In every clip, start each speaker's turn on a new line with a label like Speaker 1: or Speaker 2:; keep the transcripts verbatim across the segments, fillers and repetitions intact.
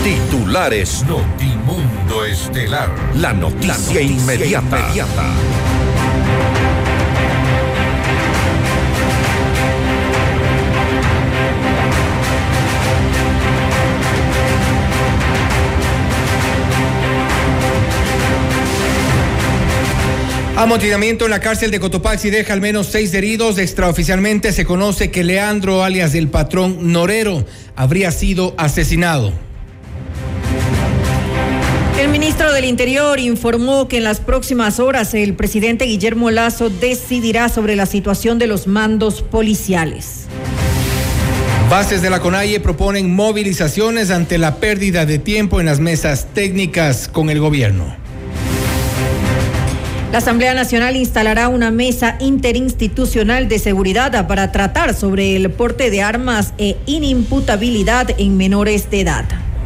Speaker 1: Titulares. Notimundo Estelar. La noticia, La noticia inmediata. inmediata.
Speaker 2: Amotinamiento en la cárcel de Cotopaxi deja al menos seis heridos. Extraoficialmente se conoce que Leandro, alias el patrón Norero, habría sido asesinado.
Speaker 3: El ministro del Interior informó que en las próximas horas el presidente Guillermo Lasso decidirá sobre la situación de los mandos policiales.
Speaker 2: Bases de la CONAIE proponen movilizaciones ante la pérdida de tiempo en las mesas técnicas con el gobierno.
Speaker 3: La Asamblea Nacional instalará una mesa interinstitucional de seguridad para tratar sobre el porte de armas e inimputabilidad en menores de edad.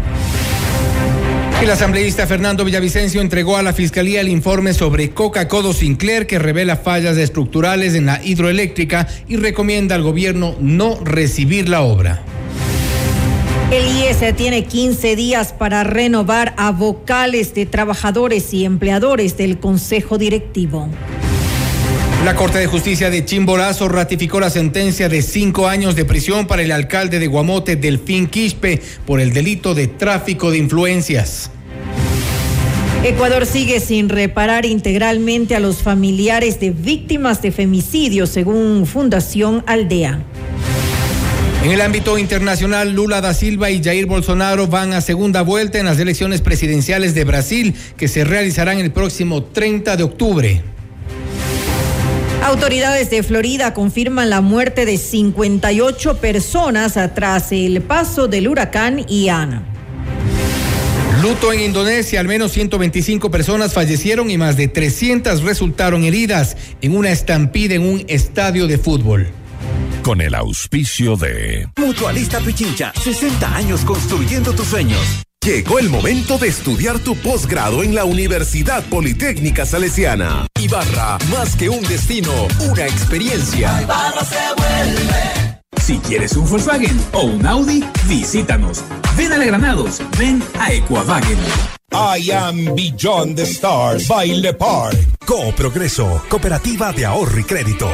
Speaker 2: El asambleísta Fernando Villavicencio entregó a la Fiscalía el informe sobre Coca-Codo Sinclair, que revela fallas estructurales en la hidroeléctrica y recomienda al gobierno no recibir la obra.
Speaker 3: El I E S tiene quince días para renovar a vocales de trabajadores y empleadores del Consejo Directivo.
Speaker 2: La Corte de Justicia de Chimborazo ratificó la sentencia de cinco años de prisión para el alcalde de Guamote, Delfín Quispe, por el delito de tráfico de influencias.
Speaker 3: Ecuador sigue sin reparar integralmente a los familiares de víctimas de femicidio, según Fundación Aldea.
Speaker 2: En el ámbito internacional, Lula da Silva y Jair Bolsonaro van a segunda vuelta en las elecciones presidenciales de Brasil, que se realizarán el próximo treinta de octubre.
Speaker 3: Autoridades de Florida confirman la muerte de cincuenta y ocho personas tras el paso del huracán Ian.
Speaker 2: Luto en Indonesia, al menos ciento veinticinco personas fallecieron y más de trescientas resultaron heridas en una estampida en un estadio de fútbol.
Speaker 1: Con el auspicio de
Speaker 4: Mutualista Pichincha, sesenta años construyendo tus sueños.
Speaker 5: Llegó el momento de estudiar tu posgrado en la Universidad Politécnica Salesiana.
Speaker 4: Ibarra, más que un destino, una experiencia.
Speaker 6: Ibarra se vuelve.
Speaker 7: Si quieres un Volkswagen o un Audi, visítanos. Ven a Granados, ven a Equavagen.
Speaker 8: I am Beyond the Stars by Le Parc.
Speaker 5: Coprogreso, Cooperativa de Ahorro y Crédito.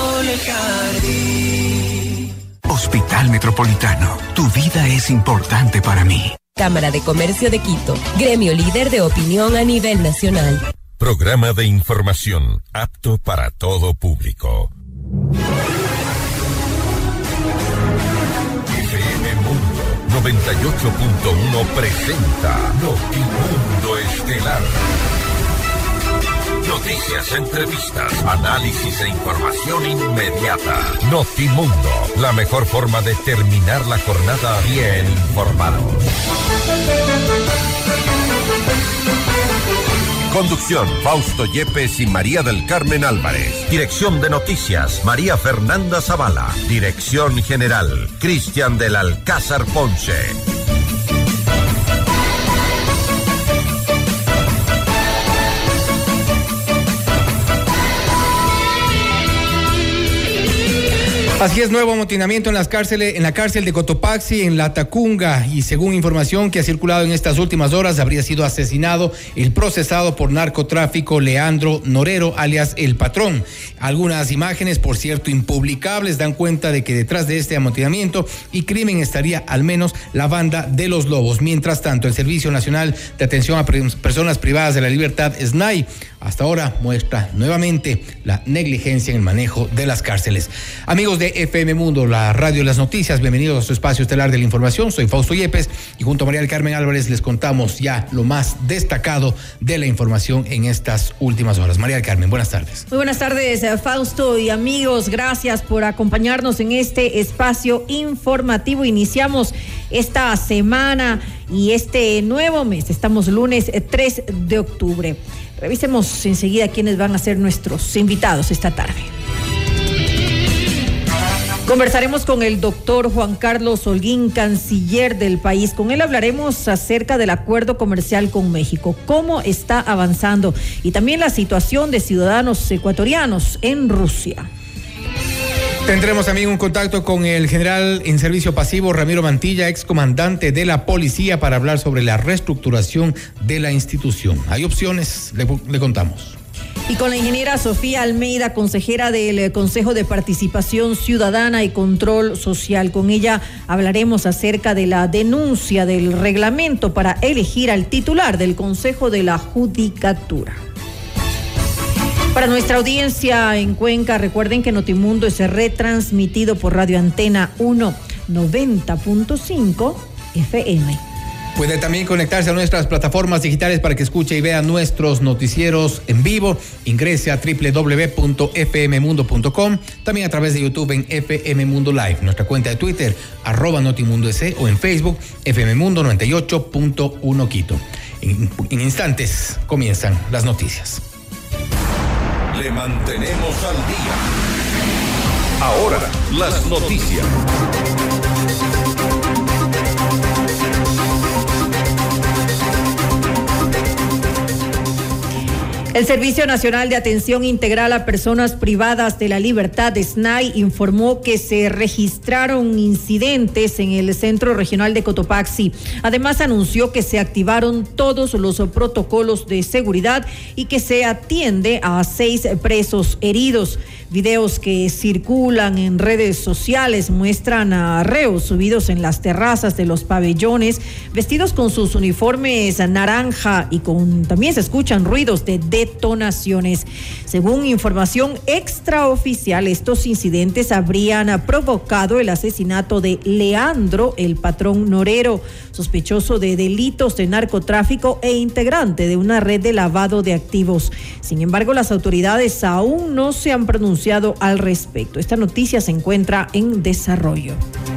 Speaker 9: Hospital Metropolitano, tu vida es importante para mí.
Speaker 10: Cámara de Comercio de Quito, gremio líder de opinión a nivel nacional.
Speaker 1: Programa de información apto para todo público. F M Mundo noventa y ocho punto uno presenta Notimundo Estelar. Noticias, entrevistas, análisis e información inmediata. Notimundo, la mejor forma de terminar la jornada bien informados. Conducción, Fausto Yepes y María del Carmen Álvarez. Dirección de noticias, María Fernanda Zavala. Dirección general, Cristian del Alcázar Ponce.
Speaker 2: Así es, nuevo amotinamiento en las cárceles, en la cárcel de Cotopaxi, en La Tacunga, y según información que ha circulado en estas últimas horas, habría sido asesinado el procesado por narcotráfico Leandro Norero, alias El Patrón. Algunas imágenes, por cierto, impublicables, dan cuenta de que detrás de este amotinamiento y crimen estaría al menos la banda de los Lobos. Mientras tanto, el Servicio Nacional de Atención a Personas Privadas de la Libertad, S N A I, hasta ahora muestra nuevamente la negligencia en el manejo de las cárceles. Amigos de F M Mundo, la radio de las noticias, bienvenidos a su espacio estelar de la información. Soy Fausto Yepes y junto a María del Carmen Álvarez les contamos ya lo más destacado de la información en estas últimas horas. María del Carmen, buenas tardes.
Speaker 3: Muy buenas tardes, Fausto y amigos, gracias por acompañarnos en este espacio informativo. Iniciamos esta semana y este nuevo mes, estamos lunes tres de octubre. Revisemos enseguida quiénes van a ser nuestros invitados esta tarde. Conversaremos con el doctor Juan Carlos Holguín, canciller del país. Con él hablaremos acerca del acuerdo comercial con México, cómo está avanzando y también la situación de ciudadanos ecuatorianos en Rusia.
Speaker 2: Tendremos también un contacto con el general en servicio pasivo Ramiro Mantilla, excomandante de la policía, para hablar sobre la reestructuración de la institución. Hay opciones, le, le contamos.
Speaker 3: Y con la ingeniera Sofía Almeida, consejera del Consejo de Participación Ciudadana y Control Social. Con ella hablaremos acerca de la denuncia del reglamento para elegir al titular del Consejo de la Judicatura. Para nuestra audiencia en Cuenca, recuerden que Notimundo es retransmitido por Radio Antena uno noventa punto cinco F M.
Speaker 2: Puede también conectarse a nuestras plataformas digitales para que escuche y vea nuestros noticieros en vivo. Ingrese a doble u doble u doble u punto f m mundo punto com, también a través de YouTube en F M Mundo Live, nuestra cuenta de Twitter, arroba Notimundo S, o en Facebook, F M Mundo noventa y ocho punto uno Quito. En, en instantes comienzan las noticias.
Speaker 1: Le mantenemos al día. Ahora, las noticias.
Speaker 3: El Servicio Nacional de Atención Integral a Personas Privadas de la Libertad, S N A I, informó que se registraron incidentes en el Centro Regional de Cotopaxi. Además, anunció que se activaron todos los protocolos de seguridad y que se atiende a seis presos heridos. Videos que circulan en redes sociales muestran a reos subidos en las terrazas de los pabellones, vestidos con sus uniformes naranja, y con también se escuchan ruidos de detonaciones. Según información extraoficial, estos incidentes habrían provocado el asesinato de Leandro, el patrón Norero, sospechoso de delitos de narcotráfico e integrante de una red de lavado de activos. Sin embargo, las autoridades aún no se han pronunciado al respecto. Esta noticia se encuentra en desarrollo.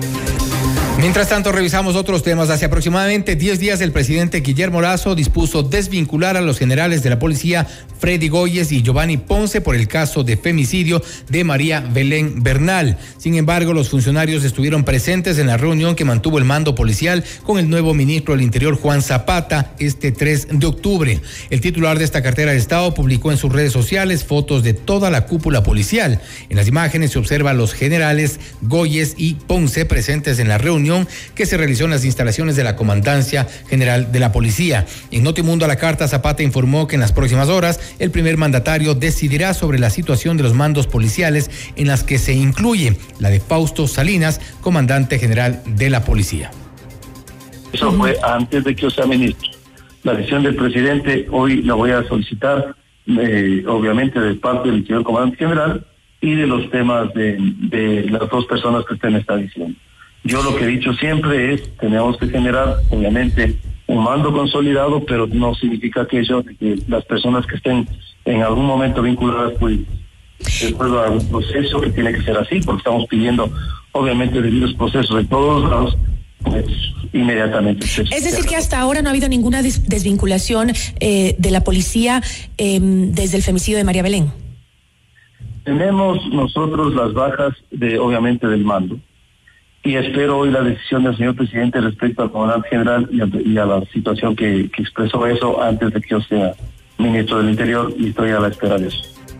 Speaker 2: Mientras tanto, revisamos otros temas. Hace aproximadamente diez días, el presidente Guillermo Lasso dispuso desvincular a los generales de la policía Freddy Goyes y Giovanni Ponce por el caso de femicidio de María Belén Bernal. Sin embargo, los funcionarios estuvieron presentes en la reunión que mantuvo el mando policial con el nuevo ministro del Interior, Juan Zapata, este tres de octubre. El titular de esta cartera de Estado publicó en sus redes sociales fotos de toda la cúpula policial. En las imágenes se observa a los generales Goyes y Ponce presentes en la reunión que se realizó en las instalaciones de la Comandancia General de la Policía. En Notimundo a la Carta, Zapata informó que en las próximas horas el primer mandatario decidirá sobre la situación de los mandos policiales, en las que se incluye la de Fausto Salinas, comandante general de la policía.
Speaker 11: Eso fue antes de que yo sea ministro. La decisión del presidente hoy la voy a solicitar, eh, obviamente, de parte del señor comandante general y de los temas de, de las dos personas que usted me está diciendo. Yo lo que he dicho siempre es, tenemos que generar, obviamente, un mando consolidado, pero no significa que ello, que las personas que estén en algún momento vinculadas, pues, de acuerdo a un proceso que tiene que ser así, porque estamos pidiendo, obviamente, debidos procesos de todos lados, pues, inmediatamente.
Speaker 12: Es decir, que hasta ahora no ha habido ninguna des- desvinculación eh, de la policía eh, desde el femicidio de María Belén.
Speaker 11: Tenemos nosotros las bajas, de obviamente, del mando. Y espero hoy la decisión del señor presidente respecto al comandante general y a, y a la situación que, que expresó eso antes de que yo sea ministro del Interior, y estoy a la espera de eso.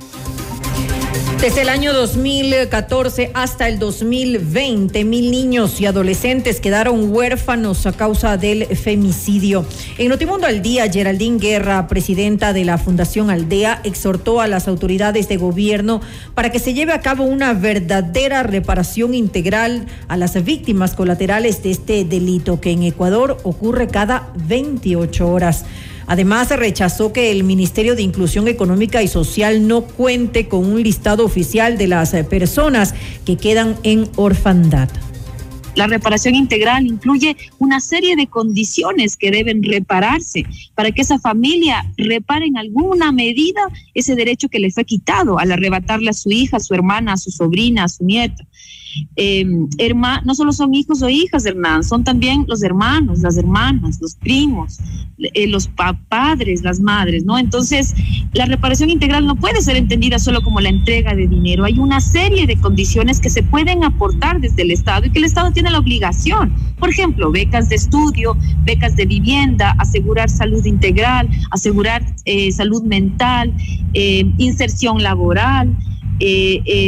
Speaker 3: Desde el año dos mil catorce hasta el dos mil veinte, mil niños y adolescentes quedaron huérfanos a causa del femicidio. En Notimundo al Día, Geraldine Guerra, presidenta de la Fundación Aldea, exhortó a las autoridades de gobierno para que se lleve a cabo una verdadera reparación integral a las víctimas colaterales de este delito, que en Ecuador ocurre cada veintiocho horas. Además, rechazó que el Ministerio de Inclusión Económica y Social no cuente con un listado oficial de las personas que quedan en orfandad.
Speaker 13: La reparación integral incluye una serie de condiciones que deben repararse para que esa familia repare en alguna medida ese derecho que le fue quitado al arrebatarle a su hija, a su hermana, a su sobrina, a su nieta. Eh, herma, no solo son hijos o hijas de Hernán, son también los hermanos, las hermanas, los primos, eh, los pa- padres, las madres, ¿no? Entonces, la reparación integral no puede ser entendida solo como la entrega de dinero. Hay una serie de condiciones que se pueden aportar desde el Estado y que el Estado tiene la obligación. Por ejemplo, becas de estudio, becas de vivienda, asegurar salud integral, asegurar eh, salud mental, eh, inserción laboral, eh, eh,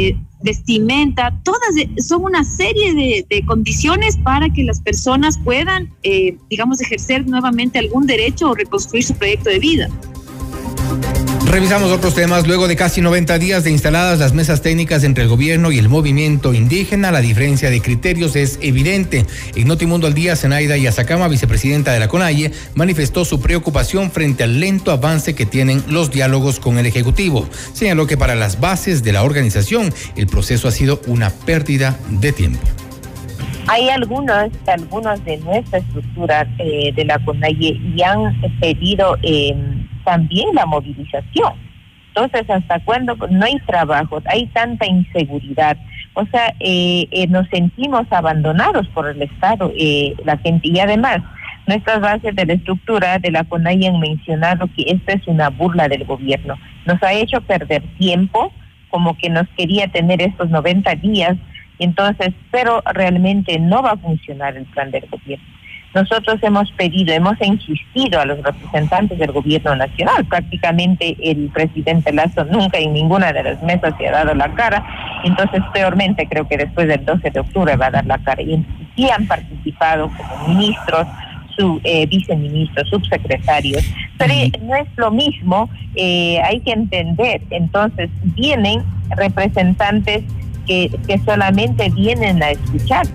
Speaker 13: vestimenta, todas de, son una serie de, de condiciones para que las personas puedan, eh, digamos, ejercer nuevamente algún derecho o reconstruir su proyecto de vida.
Speaker 2: Revisamos otros temas. Luego de casi noventa días de instaladas las mesas técnicas entre el gobierno y el movimiento indígena, la diferencia de criterios es evidente. En Notimundo al Día, Zenaida Yazacama, vicepresidenta de la CONAIE, manifestó su preocupación frente al lento avance que tienen los diálogos con el Ejecutivo. Señaló que para las bases de la organización el proceso ha sido una pérdida de tiempo.
Speaker 14: Hay algunos, algunos de nuestra estructura eh, de la CONAIE y han pedido eh, también la movilización. Entonces, ¿hasta cuándo? No hay trabajo, hay tanta inseguridad. O sea, eh, eh, nos sentimos abandonados por el Estado, eh, la gente. Y además, nuestras bases de la estructura de la CONAIE han mencionado que esto es una burla del gobierno. Nos ha hecho perder tiempo, como que nos quería tener estos noventa días. Entonces, pero realmente no va a funcionar el plan del gobierno. Nosotros hemos pedido, hemos insistido a los representantes del gobierno nacional. Prácticamente el presidente Lasso nunca en ninguna de las mesas se ha dado la cara. Entonces, peormente, creo que después del doce de octubre va a dar la cara. Y sí han participado como ministros, su eh, viceministros, subsecretarios. Pero no es lo mismo, eh, hay que entender. Entonces, vienen representantes Que, que solamente vienen a escuchar.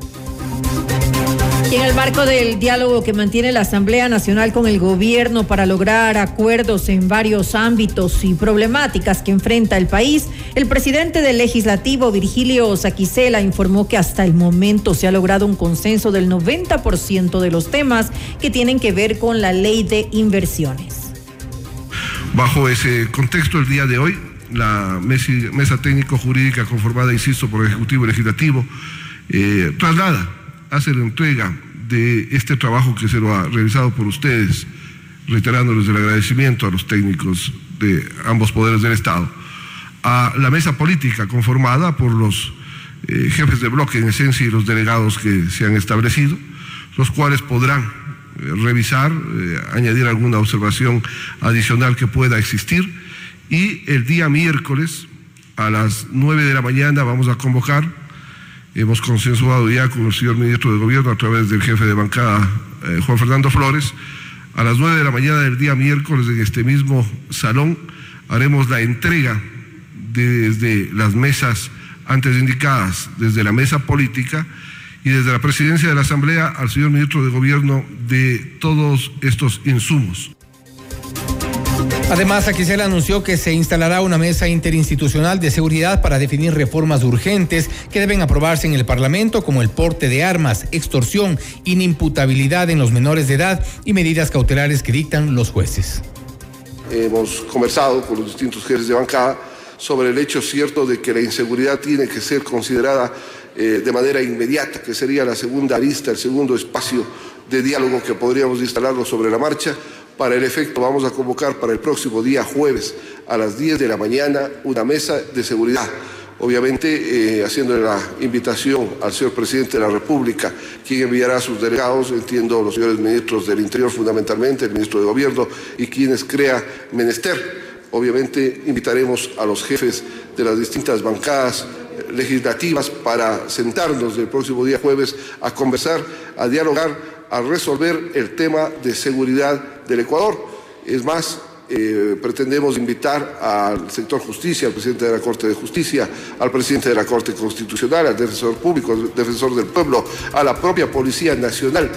Speaker 3: Y en el marco del diálogo que mantiene la Asamblea Nacional con el gobierno para lograr acuerdos en varios ámbitos y problemáticas que enfrenta el país, el presidente del Legislativo, Virgilio Saquicela, informó que hasta el momento se ha logrado un consenso del noventa por ciento de los temas que tienen que ver con la ley de inversiones.
Speaker 15: Bajo ese contexto, el día de hoy, la mesa, mesa técnico-jurídica conformada, insisto, por el Ejecutivo y Legislativo, eh, traslada, hace la entrega de este trabajo que se lo ha realizado por ustedes, reiterándoles el agradecimiento a los técnicos de ambos poderes del Estado, a la mesa política conformada por los eh, jefes de bloque, en esencia, y los delegados que se han establecido, los cuales podrán eh, revisar, eh, añadir alguna observación adicional que pueda existir. Y el día miércoles a las nueve de la mañana vamos a convocar, hemos consensuado ya con el señor ministro de Gobierno a través del jefe de bancada, eh, Juan Fernando Flores, a las nueve de la mañana del día miércoles en este mismo salón haremos la entrega desde las mesas antes indicadas, desde la mesa política y desde la presidencia de la Asamblea al señor ministro de Gobierno de todos estos insumos.
Speaker 2: Además, Saquicela anunció que se instalará una mesa interinstitucional de seguridad para definir reformas urgentes que deben aprobarse en el Parlamento, como el porte de armas, extorsión, inimputabilidad en los menores de edad y medidas cautelares que dictan los jueces.
Speaker 15: Hemos conversado con los distintos jefes de bancada sobre el hecho cierto de que la inseguridad tiene que ser considerada eh, de manera inmediata, que sería la segunda arista, el segundo espacio de diálogo que podríamos instalarlo sobre la marcha. Para el efecto, vamos a convocar para el próximo día jueves a las diez de la mañana una mesa de seguridad. Obviamente, eh, haciéndole la invitación al señor presidente de la República, quien enviará a sus delegados, entiendo los señores ministros del Interior fundamentalmente, el ministro de Gobierno y quienes crea menester. Obviamente, invitaremos a los jefes de las distintas bancadas legislativas para sentarnos el próximo día jueves a conversar, a dialogar, a resolver el tema de seguridad del Ecuador. Es más, eh, pretendemos invitar al sector justicia, al presidente de la Corte de Justicia, al presidente de la Corte Constitucional, al defensor público, al defensor del pueblo, a la propia Policía Nacional.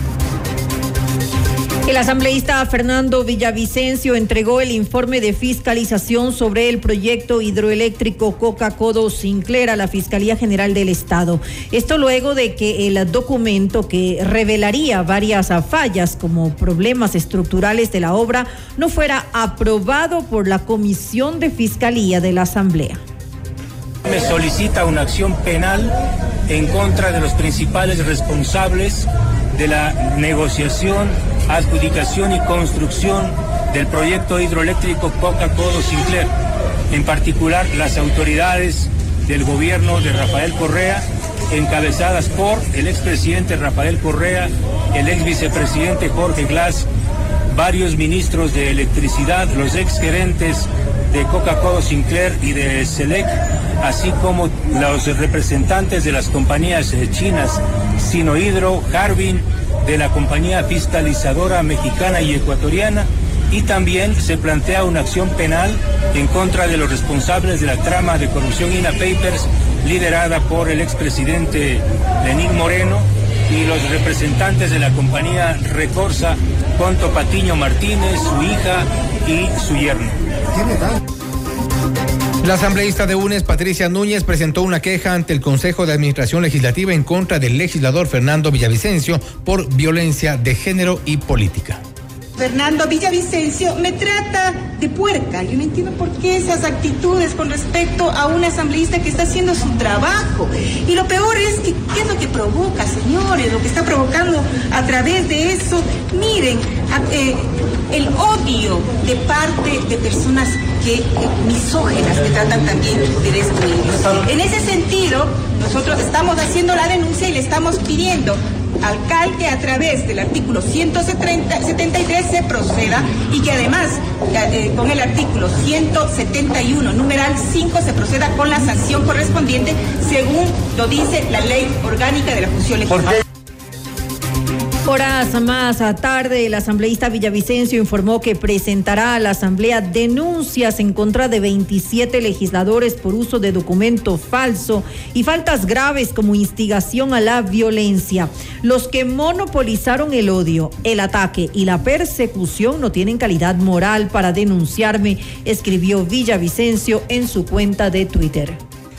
Speaker 3: El asambleísta Fernando Villavicencio entregó el informe de fiscalización sobre el proyecto hidroeléctrico Coca-Codo Sinclair a la Fiscalía General del Estado. Esto luego de que el documento, que revelaría varias fallas como problemas estructurales de la obra, no fuera aprobado por la Comisión de Fiscalía de la Asamblea.
Speaker 16: Me solicita una acción penal en contra de los principales responsables de la negociación, adjudicación y construcción del proyecto hidroeléctrico Coca-Codo Sinclair, en particular las autoridades del gobierno de Rafael Correa, encabezadas por el expresidente Rafael Correa, el ex vicepresidente Jorge Glass, varios ministros de electricidad, los exgerentes de Coca-Codo Sinclair y de SELEC, así como los representantes de las compañías chinas Sinohydro, Harbin, de la compañía fiscalizadora mexicana y ecuatoriana, y también se plantea una acción penal en contra de los responsables de la trama de corrupción INA Papers liderada por el expresidente Lenín Moreno y los representantes de la compañía Recorsa, Ponto Patiño Martínez, su hija y su yerno.
Speaker 2: La asambleísta de U N E S, Patricia Núñez, presentó una queja ante el Consejo de Administración Legislativa en contra del legislador Fernando Villavicencio por violencia de género y política.
Speaker 17: Fernando Villavicencio me trata de puerca. Yo no entiendo por qué esas actitudes con respecto a una asambleísta que está haciendo su trabajo. Y lo peor es que, ¿qué es lo que provoca, señores? Lo que está provocando a través de eso, miren, a, eh, el odio de parte de personas que, eh, misóginas que tratan también de destruirlos. En ese sentido, nosotros estamos haciendo la denuncia y le estamos pidiendo al C A L que a través del artículo ciento setenta y tres se proceda y que además eh, con el artículo ciento setenta y uno, numeral cinco, se proceda con la sanción correspondiente según lo dice la ley orgánica de la función legislativa.
Speaker 3: Horas más tarde, el asambleísta Villavicencio informó que presentará a la Asamblea denuncias en contra de veintisiete legisladores por uso de documento falso y faltas graves como instigación a la violencia. Los que monopolizaron el odio, el ataque y la persecución no tienen calidad moral para denunciarme, escribió Villavicencio en su cuenta de Twitter.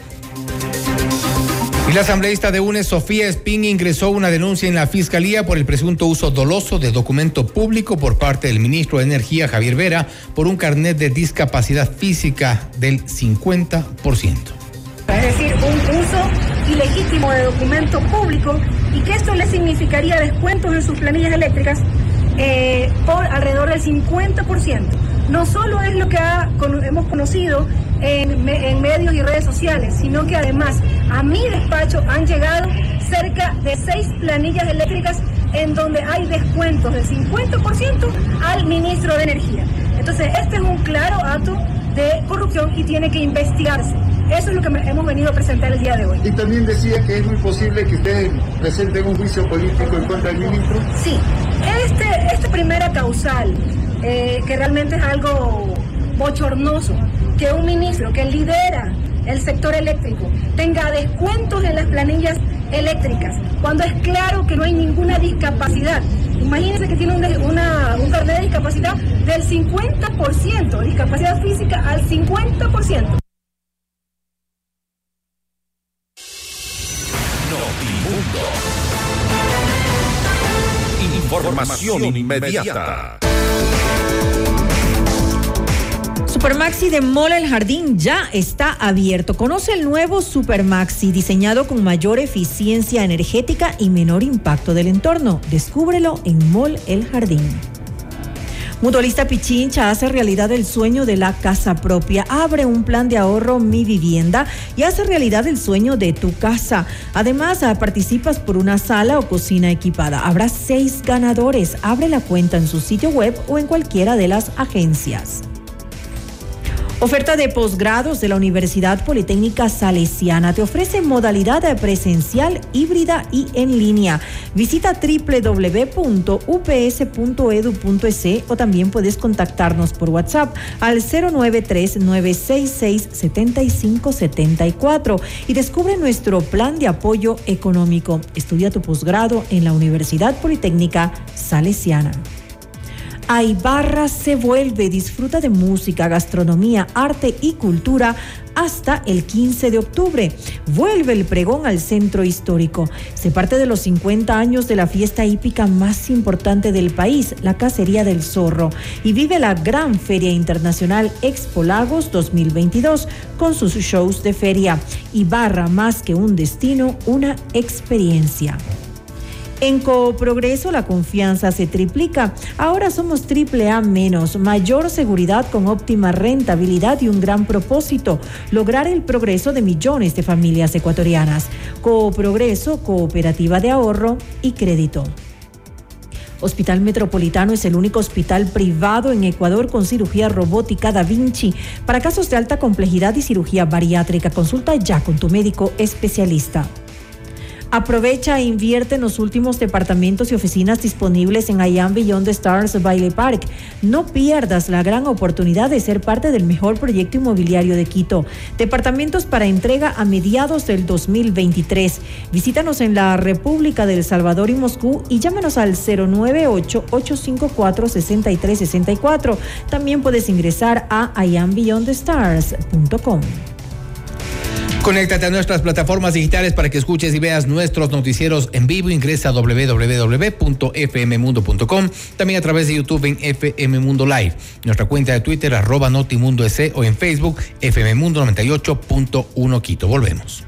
Speaker 2: Y la asambleísta de U N E S, Sofía Espín, ingresó una denuncia en la Fiscalía por el presunto uso doloso de documento público por parte del ministro de Energía, Javier Vera, por un carnet de discapacidad física del cincuenta por ciento.
Speaker 18: Es decir, un uso ilegítimo de documento público y que esto le significaría descuentos en sus planillas eléctricas eh, por alrededor del cincuenta por ciento. No solo es lo que ha, con, hemos conocido en, en medios y redes sociales, sino que además a mi despacho han llegado cerca de seis planillas eléctricas en donde hay descuentos del cincuenta por ciento al ministro de Energía. Entonces, este es un claro acto de corrupción y tiene que investigarse. Eso es lo que hemos venido a presentar el día de hoy.
Speaker 19: Y también decía que es muy posible que ustedes presenten un juicio político en contra del ministro.
Speaker 18: Sí, este, esta primera causal, eh, que realmente es algo bochornoso, que un ministro que lidera el sector eléctrico tenga descuentos en las planillas eléctricas, cuando es claro que no hay ninguna discapacidad. Imagínense que tiene un, una, un carnet de discapacidad del cincuenta por ciento, discapacidad física al cincuenta por ciento.
Speaker 1: Información inmediata.
Speaker 3: Supermaxi de Mall El Jardín ya está abierto. Conoce el nuevo Supermaxi diseñado con mayor eficiencia energética y menor impacto del entorno. Descúbrelo en Mall El Jardín. Mutualista Pichincha hace realidad el sueño de la casa propia. Abre un plan de ahorro Mi Vivienda y hace realidad el sueño de tu casa. Además, participas por una sala o cocina equipada. Habrá seis ganadores. Abre la cuenta en su sitio web o en cualquiera de las agencias. Oferta de posgrados de la Universidad Politécnica Salesiana. Te ofrece modalidad presencial, híbrida y en línea. Visita doble u doble u doble u punto u p s punto e d u punto e s o también puedes contactarnos por WhatsApp al cero nueve tres nueve seis seis siete cinco siete cuatro y descubre nuestro plan de apoyo económico. Estudia tu posgrado en la Universidad Politécnica Salesiana. Aibarra se vuelve, disfruta de música, gastronomía, arte y cultura hasta el quince de octubre. Vuelve el pregón al centro histórico. Se parte de los cincuenta años de la fiesta hípica más importante del país, la Cacería del Zorro, y vive la gran Feria Internacional Expo Lagos dos mil veintidós con sus shows de feria. Ibarra, más que un destino, una experiencia. En Cooprogreso la confianza se triplica. Ahora somos triple A menos, mayor seguridad con óptima rentabilidad y un gran propósito, lograr el progreso de millones de familias ecuatorianas. Cooprogreso, cooperativa de ahorro y crédito. Hospital Metropolitano es el único hospital privado en Ecuador con cirugía robótica Da Vinci para casos de alta complejidad y cirugía bariátrica. Consulta ya con tu médico especialista. Aprovecha e invierte en los últimos departamentos y oficinas disponibles en I Am Beyond the Stars Baile Park. No pierdas la gran oportunidad de ser parte del mejor proyecto inmobiliario de Quito. Departamentos para entrega a mediados del dos mil veintitrés. Visítanos en la República del Salvador y Moscú y llámanos al cero nueve ocho, ocho cinco cuatro, seis tres seis cuatro. También puedes ingresar a i am beyond the stars punto com.
Speaker 2: Conéctate a nuestras plataformas digitales para que escuches y veas nuestros noticieros en vivo. Ingresa a doble u doble u doble u punto f m mundo punto com. También a través de YouTube en F M Mundo Live. Nuestra cuenta de Twitter, arroba Notimundo S o en Facebook, F M Mundo noventa y ocho punto uno Quito. Volvemos.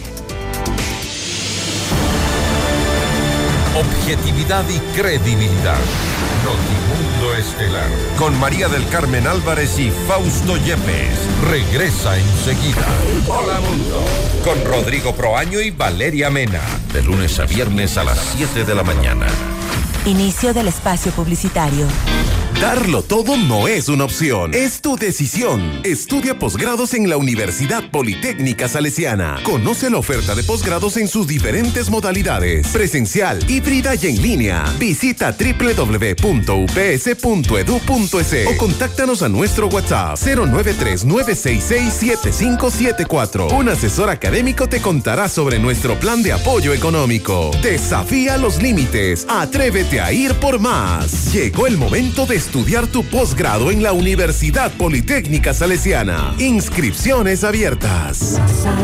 Speaker 1: Objetividad y credibilidad. Notimundo Estelar. Con María del Carmen Álvarez y Fausto Yepes. Regresa enseguida. Hola Mundo. Con Rodrigo Proaño y Valeria Mena. De lunes a viernes a las siete de la mañana.
Speaker 10: Inicio del espacio publicitario.
Speaker 5: Darlo todo no es una opción, es tu decisión. Estudia posgrados en la Universidad Politécnica Salesiana. Conoce la oferta de posgrados en sus diferentes modalidades, presencial, híbrida y en línea. Visita doble u doble u doble u punto u p s punto e d u punto e s o contáctanos a nuestro WhatsApp cero nueve tres nueve seis seis siete cinco siete cuatro. Un asesor académico te contará sobre nuestro plan de apoyo económico. Desafía los límites, atrévete a ir por más. Llegó el momento de estudiar tu posgrado en la Universidad Politécnica Salesiana. Inscripciones abiertas.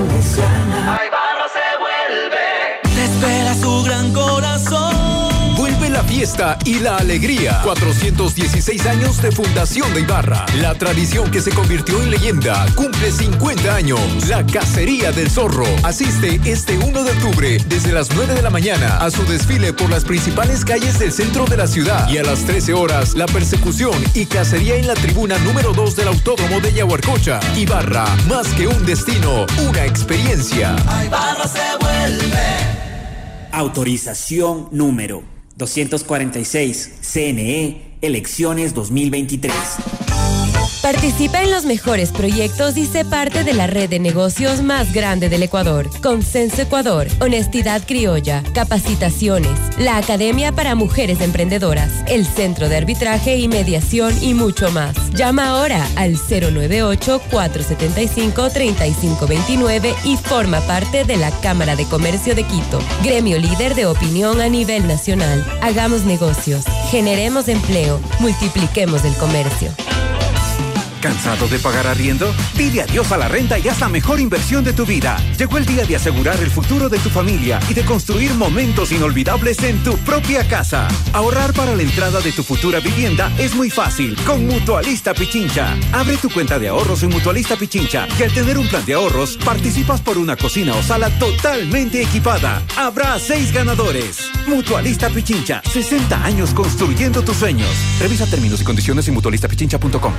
Speaker 6: Ibarra se vuelve. Te espera su gran corazón.
Speaker 4: Vuelve la fiesta y la alegría. cuatrocientos dieciséis años de fundación de Ibarra. La tradición que se convirtió en leyenda cumple cincuenta años. La Cacería del Zorro. Asiste este uno de octubre desde las nueve de la mañana a su desfile por las principales calles del centro de la ciudad. Y a las trece horas, la persecución y cacería en la tribuna número dos del Autódromo de Yaguarcocha. Ibarra, más que un destino, una experiencia.
Speaker 6: Ibarra se vuelve.
Speaker 20: Autorización número doscientos cuarenta y seis, C N E, elecciones dos mil veintitrés.
Speaker 10: Participa en los mejores proyectos y sé parte de la red de negocios más grande del Ecuador. Consenso Ecuador, Honestidad Criolla, Capacitaciones, la Academia para Mujeres Emprendedoras, el Centro de Arbitraje y Mediación y mucho más. Llama ahora al cero nueve ocho, cuatro siete cinco, tres cinco dos nueve y forma parte de la Cámara de Comercio de Quito, gremio líder de opinión a nivel nacional. Hagamos negocios, generemos empleo, multipliquemos el comercio.
Speaker 9: ¿Cansado de pagar arriendo? Dile adiós a la renta y haz la mejor inversión de tu vida. Llegó el día de asegurar el futuro de tu familia y de construir momentos inolvidables en tu propia casa. Ahorrar para la entrada de tu futura vivienda es muy fácil con Mutualista Pichincha. Abre tu cuenta de ahorros en Mutualista Pichincha y al tener un plan de ahorros, participas por una cocina o sala totalmente equipada. Habrá seis ganadores. Mutualista Pichincha, sesenta años construyendo tus sueños. Revisa términos y condiciones en mutualista pichincha punto com.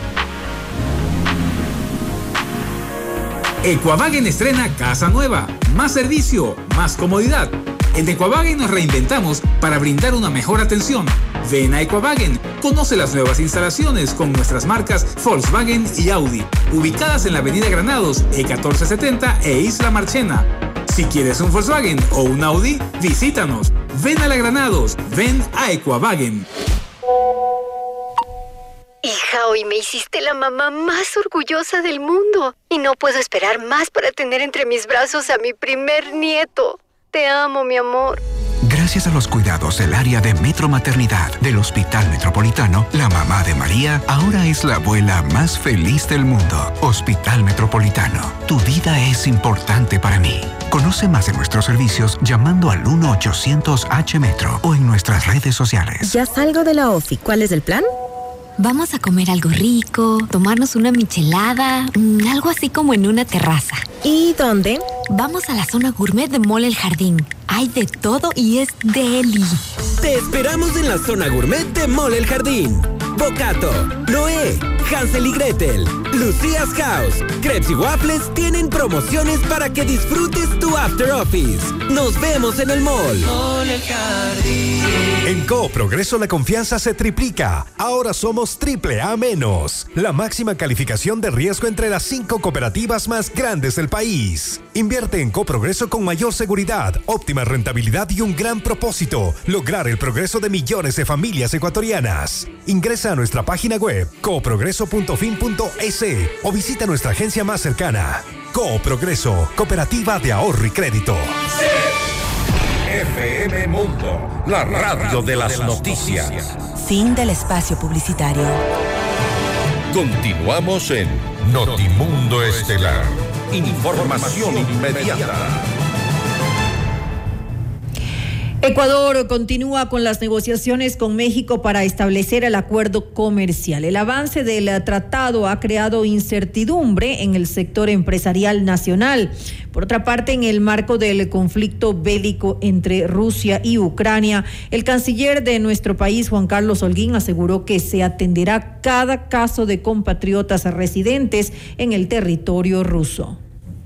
Speaker 7: Ecuavagen estrena casa nueva, más servicio, más comodidad. En Ecuavagen nos reinventamos para brindar una mejor atención. Ven a Ecuavagen, conoce las nuevas instalaciones con nuestras marcas Volkswagen y Audi, ubicadas en la avenida Granados, E catorce setenta e Isla Marchena. Si quieres un Volkswagen o un Audi, visítanos. Ven a la Granados, ven a Ecuavagen.
Speaker 21: Hija, hoy me hiciste la mamá más orgullosa del mundo y no puedo esperar más para tener entre mis brazos a mi primer nieto. Te amo, mi amor.
Speaker 9: Gracias a los cuidados del área de Metro Maternidad del Hospital Metropolitano, la mamá de María ahora es la abuela más feliz del mundo. Hospital Metropolitano, tu vida es importante para mí. Conoce más de nuestros servicios llamando al uno ochocientos H Metro o en nuestras redes sociales.
Speaker 22: Ya salgo de la ofi. ¿Cuál es el plan? Vamos a comer algo rico, tomarnos una michelada, mmm, algo así como en una terraza. ¿Y dónde? Vamos a la zona gourmet de Mall El Jardín. Hay de todo y es deli.
Speaker 23: Te esperamos en la zona gourmet de Mall El Jardín. Bocato, Noé,
Speaker 8: Hansel y Gretel, Lucia's House, Crepes y Waffles tienen promociones para que disfrutes tu after office. Nos vemos en el mall.
Speaker 12: En Coop Progreso la confianza se triplica. Ahora somos triple A menos. La máxima calificación de riesgo entre las cinco cooperativas más grandes del país. Invierte en Coop Progreso con mayor seguridad, óptima rentabilidad y un gran propósito: lograr el progreso de millones de familias ecuatorianas. Ingresa a nuestra página web cooprogreso punto fin punto es o visita nuestra agencia más cercana. Coop Progreso, Cooperativa de Ahorro y Crédito.
Speaker 1: F M Mundo, la radio de las noticias.
Speaker 22: Fin del espacio publicitario.
Speaker 1: Continuamos en Notimundo Estelar. Información inmediata.
Speaker 3: Ecuador continúa con las negociaciones con México para establecer el acuerdo comercial. El avance del tratado ha creado incertidumbre en el sector empresarial nacional. Por otra parte, en el marco del conflicto bélico entre Rusia y Ucrania, el canciller de nuestro país, Juan Carlos Holguín, aseguró que se atenderá cada caso de compatriotas residentes en el territorio ruso.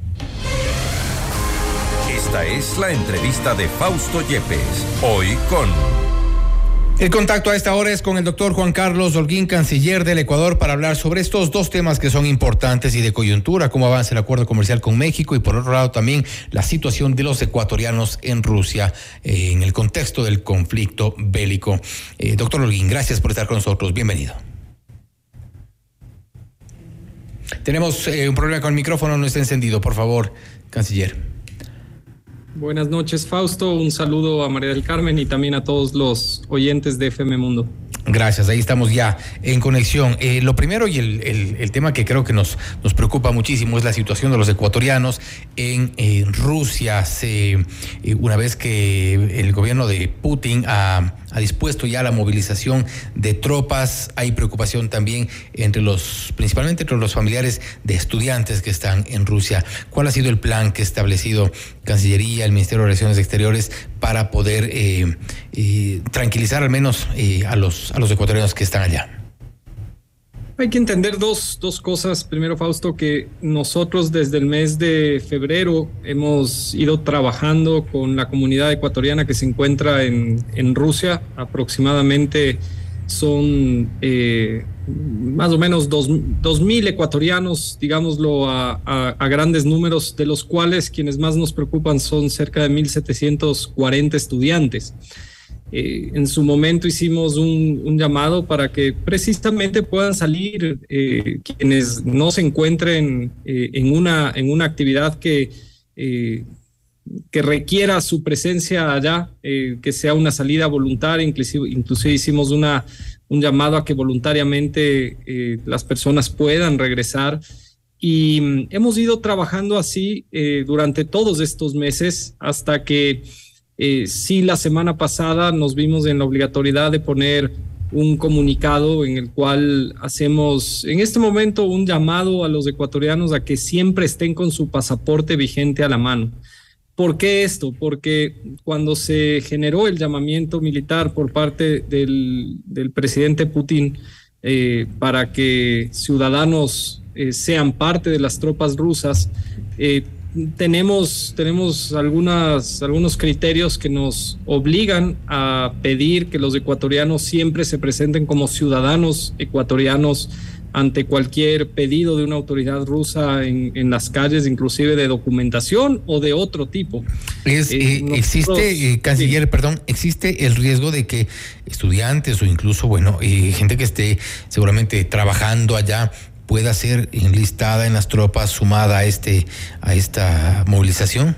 Speaker 1: Esta es la entrevista de Fausto Yepes, hoy con...
Speaker 2: El contacto a esta hora es con el doctor Juan Carlos Holguín, canciller del Ecuador, para hablar sobre estos dos temas que son importantes y de coyuntura: cómo avanza el acuerdo comercial con México y, por otro lado, también la situación de los ecuatorianos en Rusia eh, en el contexto del conflicto bélico. Eh, doctor Holguín, gracias por estar con nosotros. Bienvenido. Tenemos eh, un problema con el micrófono, no está encendido. Por favor, canciller.
Speaker 23: Buenas noches, Fausto. Un saludo a María del Carmen y también a todos los oyentes de F M Mundo.
Speaker 2: Gracias, ahí estamos ya en conexión. Eh, lo primero y el, el, el tema que creo que nos, nos preocupa muchísimo es la situación de los ecuatorianos en, en Rusia. Se, eh, una vez que el gobierno de Putin ha, ha dispuesto ya la movilización de tropas, hay preocupación también entre los, principalmente entre los familiares de estudiantes que están en Rusia. ¿Cuál ha sido el plan que ha establecido Cancillería, el Ministerio de Relaciones Exteriores, para poder eh, eh, tranquilizar al menos eh, a los a los ecuatorianos que están allá?
Speaker 23: Hay que entender dos, dos cosas. Primero, Fausto, que nosotros desde el mes de febrero hemos ido trabajando con la comunidad ecuatoriana que se encuentra en, en Rusia. Aproximadamente son eh, más o menos dos, dos mil ecuatorianos, digámoslo a, a, a grandes números, de los cuales quienes más nos preocupan son cerca de mil setecientos cuarenta estudiantes. Eh, en su momento hicimos un, un llamado para que precisamente puedan salir eh, quienes no se encuentren eh, en, una, en una actividad que, eh, que requiera su presencia allá, eh, que sea una salida voluntaria. Inclusive, inclusive hicimos una, un llamado a que voluntariamente eh, las personas puedan regresar. Y mm, hemos ido trabajando así eh, durante todos estos meses hasta que Eh, sí, la semana pasada nos vimos en la obligatoriedad de poner un comunicado en el cual hacemos en este momento un llamado a los ecuatorianos a que siempre estén con su pasaporte vigente a la mano. ¿Por qué esto? Porque cuando se generó el llamamiento militar por parte del, del presidente Putin eh, para que ciudadanos eh, sean parte de las tropas rusas, eh, Tenemos, tenemos algunas, algunos criterios que nos obligan a pedir que los ecuatorianos siempre se presenten como ciudadanos ecuatorianos ante cualquier pedido de una autoridad rusa en, en las calles, inclusive de documentación o de otro tipo.
Speaker 2: Es, eh, eh, nosotros, existe, eh, canciller, sí. perdón, existe el riesgo de que estudiantes o incluso, bueno, eh, gente que esté seguramente trabajando allá pueda ser enlistada en las tropas, sumada a este a esta movilización.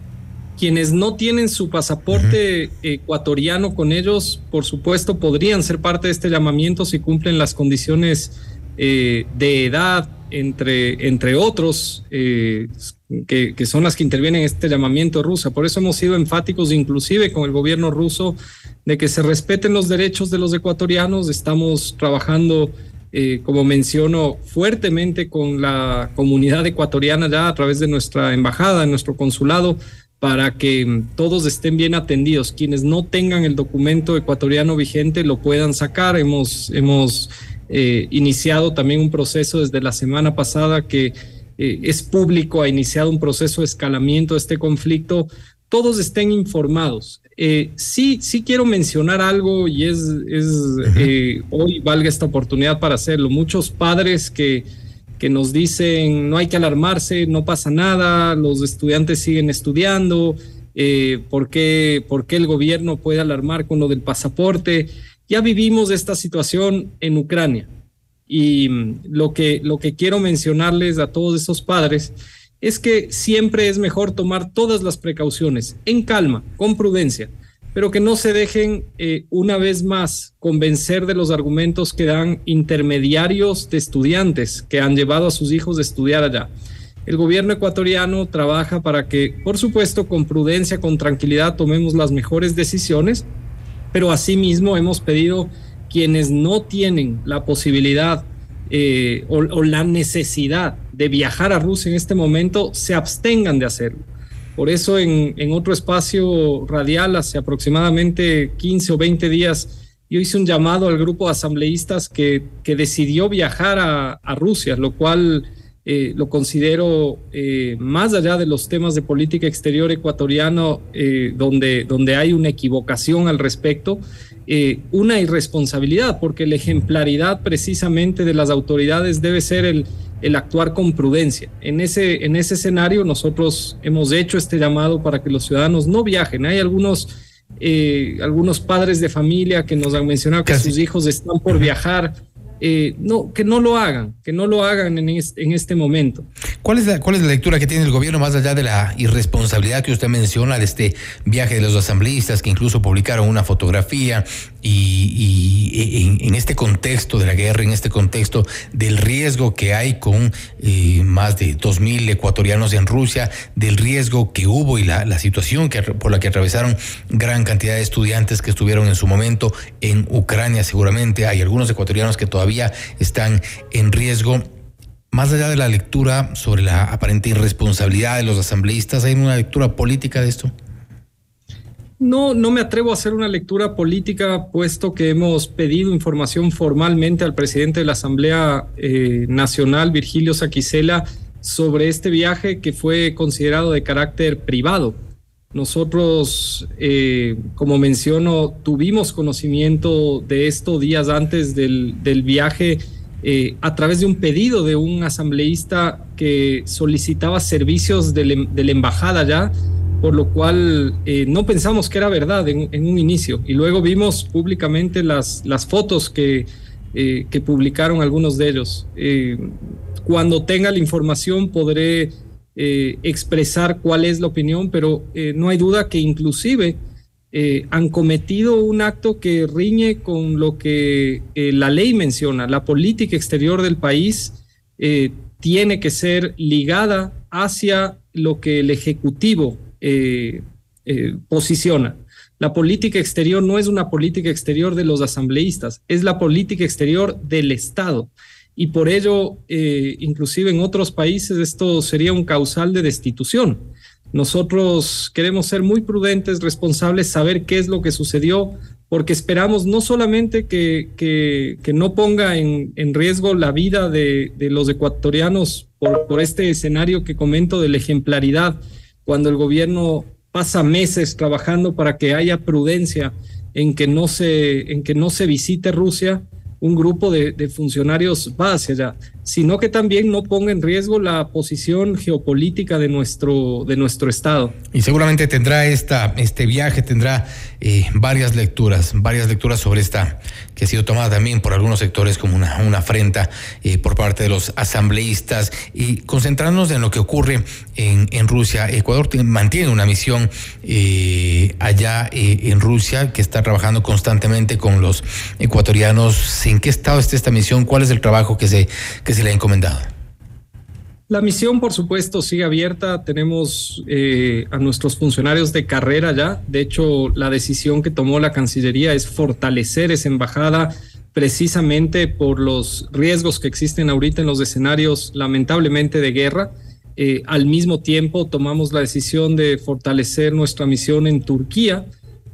Speaker 23: Quienes no tienen su pasaporte uh-huh. ecuatoriano con ellos, por supuesto, podrían ser parte de este llamamiento si cumplen las condiciones eh, de edad, entre, entre otros, eh, que, que son las que intervienen en este llamamiento ruso. Por eso hemos sido enfáticos, inclusive con el gobierno ruso, de que se respeten los derechos de los ecuatorianos. Estamos trabajando Eh, como menciono, fuertemente con la comunidad ecuatoriana ya a través de nuestra embajada, nuestro consulado, para que todos estén bien atendidos. Quienes no tengan el documento ecuatoriano vigente lo puedan sacar. Hemos, hemos eh, iniciado también un proceso desde la semana pasada que eh, es público, ha iniciado un proceso de escalamiento de este conflicto, todos estén informados. Eh, sí, sí quiero mencionar algo y es, es eh, hoy valga esta oportunidad para hacerlo. Muchos padres que, que nos dicen no hay que alarmarse, no pasa nada, los estudiantes siguen estudiando, eh, ¿por qué, por qué el gobierno puede alarmar con lo del pasaporte? Ya vivimos esta situación en Ucrania y lo que, lo que quiero mencionarles a todos esos padres es que siempre es mejor tomar todas las precauciones en calma, con prudencia, pero que no se dejen eh, una vez más convencer de los argumentos que dan intermediarios de estudiantes que han llevado a sus hijos a estudiar allá. El gobierno ecuatoriano trabaja para que, por supuesto, con prudencia, con tranquilidad, tomemos las mejores decisiones, pero asimismo hemos pedido quienes no tienen la posibilidad Eh, o, o la necesidad de viajar a Rusia en este momento, se abstengan de hacerlo. Por eso en, en otro espacio radial, hace aproximadamente quince o veinte días, yo hice un llamado al grupo de asambleístas que, que decidió viajar a, a Rusia, lo cual eh, lo considero eh, más allá de los temas de política exterior ecuatoriano, eh, donde, donde hay una equivocación al respecto, Eh, una irresponsabilidad, porque la ejemplaridad precisamente de las autoridades debe ser el, el actuar con prudencia. En ese, en ese escenario nosotros hemos hecho este llamado para que los ciudadanos no viajen. Hay algunos, eh, algunos padres de familia que nos han mencionado que Casi. sus hijos están por viajar. Eh, no, que no lo hagan, que no lo hagan en este, en este momento.
Speaker 2: ¿Cuál es, la, ¿Cuál es la lectura que tiene el gobierno más allá de la irresponsabilidad que usted menciona de este viaje de los asambleístas que incluso publicaron una fotografía y, y en, en este contexto de la guerra, en este contexto del riesgo que hay con eh, más de dos mil ecuatorianos en Rusia, del riesgo que hubo y la, la situación que, por la que atravesaron gran cantidad de estudiantes que estuvieron en su momento en Ucrania? Seguramente hay algunos ecuatorianos que todavía están en riesgo. Más allá de la lectura sobre la aparente irresponsabilidad de los asambleístas, ¿hay una lectura política de esto?
Speaker 23: No, no me atrevo a hacer una lectura política, puesto que hemos pedido información formalmente al presidente de la Asamblea eh, Nacional, Virgilio Saquicela, sobre este viaje que fue considerado de carácter privado. Nosotros, eh, como menciono, tuvimos conocimiento de esto días antes del, del viaje eh, a través de un pedido de un asambleísta que solicitaba servicios de, le, de la embajada ya, por lo cual eh, no pensamos que era verdad en, en un inicio. Y luego vimos públicamente las, las fotos que, eh, que publicaron algunos de ellos. Eh, cuando tenga la información podré Eh, expresar cuál es la opinión, pero eh, no hay duda que inclusive eh, han cometido un acto que riñe con lo que eh, la ley menciona. La política exterior del país eh, tiene que ser ligada hacia lo que el Ejecutivo eh, eh, posiciona. La política exterior no es una política exterior de los asambleístas, es la política exterior del Estado. Y por ello, eh, inclusive en otros países, esto sería un causal de destitución. Nosotros queremos ser muy prudentes, responsables, saber qué es lo que sucedió, porque esperamos no solamente que, que, que no ponga en, en riesgo la vida de, de los ecuatorianos por, por este escenario que comento de la ejemplaridad, cuando el gobierno pasa meses trabajando para que haya prudencia en que no se, en que no se visite Rusia, un grupo de, de funcionarios va hacia allá, sino que también no ponga en riesgo la posición geopolítica de nuestro, de nuestro Estado.
Speaker 2: Y seguramente tendrá esta, este viaje, tendrá eh, varias lecturas, varias lecturas sobre esta, que ha sido tomada también por algunos sectores como una, una afrenta eh, por parte de los asambleístas. Y concentrarnos en lo que ocurre en, en Rusia. Ecuador tiene, mantiene una misión eh, allá eh, en Rusia, que está trabajando constantemente con los ecuatorianos. ¿En qué estado está esta misión? ¿Cuál es el trabajo que se, que se le ha encomendado?
Speaker 23: La misión, por supuesto, sigue abierta. Tenemos eh, a nuestros funcionarios de carrera ya. De hecho, la decisión que tomó la Cancillería es fortalecer esa embajada precisamente por los riesgos que existen ahorita en los escenarios, lamentablemente, de guerra. Eh, al mismo tiempo, tomamos la decisión de fortalecer nuestra misión en Turquía.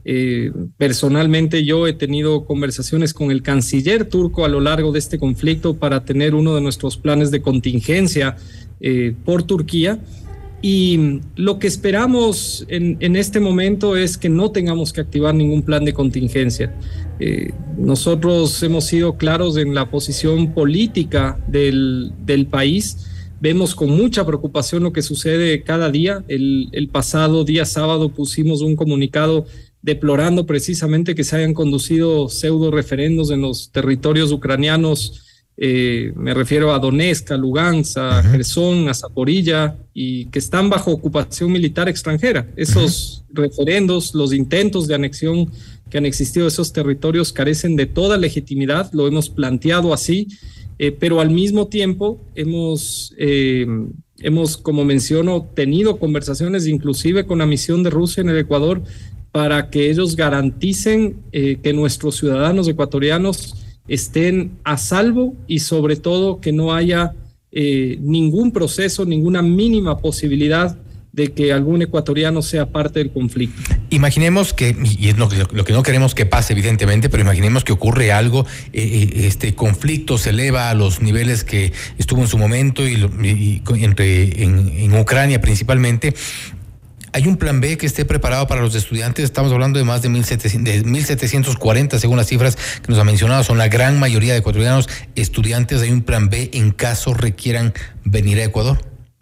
Speaker 23: Eh, personalmente yo he tenido conversaciones con el canciller turco a lo largo de este conflicto para tener uno de nuestros planes de contingencia eh, por Turquía, y lo que esperamos en, en este momento es que no tengamos que activar ningún plan de contingencia. Eh, nosotros hemos sido claros en la posición política del, del país. Vemos con mucha preocupación lo que sucede cada día. El, el pasado día sábado pusimos un comunicado deplorando precisamente que se hayan conducido pseudo referendos en los territorios ucranianos. Eh, me refiero a Donetsk, a Lugansk, a uh-huh. Gerson, a Zaporilla, y que están bajo ocupación militar extranjera. Esos uh-huh. referendos, los intentos de anexión que han existido de esos territorios carecen de toda legitimidad, lo hemos planteado así, eh, pero al mismo tiempo hemos, eh, hemos, como menciono, tenido conversaciones inclusive con la misión de Rusia en el Ecuador para que ellos garanticen eh, que nuestros ciudadanos ecuatorianos estén a salvo y sobre todo que no haya eh, ningún proceso, ninguna mínima posibilidad de que algún ecuatoriano sea parte del conflicto.
Speaker 2: Imaginemos que, y es lo, lo que no queremos que pase evidentemente, pero imaginemos que ocurre algo, eh, este conflicto se eleva a los niveles que estuvo en su momento y, y, y entre, en, en Ucrania principalmente. ¿Hay un plan B que esté preparado para los estudiantes? Estamos hablando de más de mil setecientos cuarenta, según las cifras que nos ha mencionado. Son la gran mayoría de ecuatorianos estudiantes. ¿Hay un plan B en caso requieran venir a Ecuador?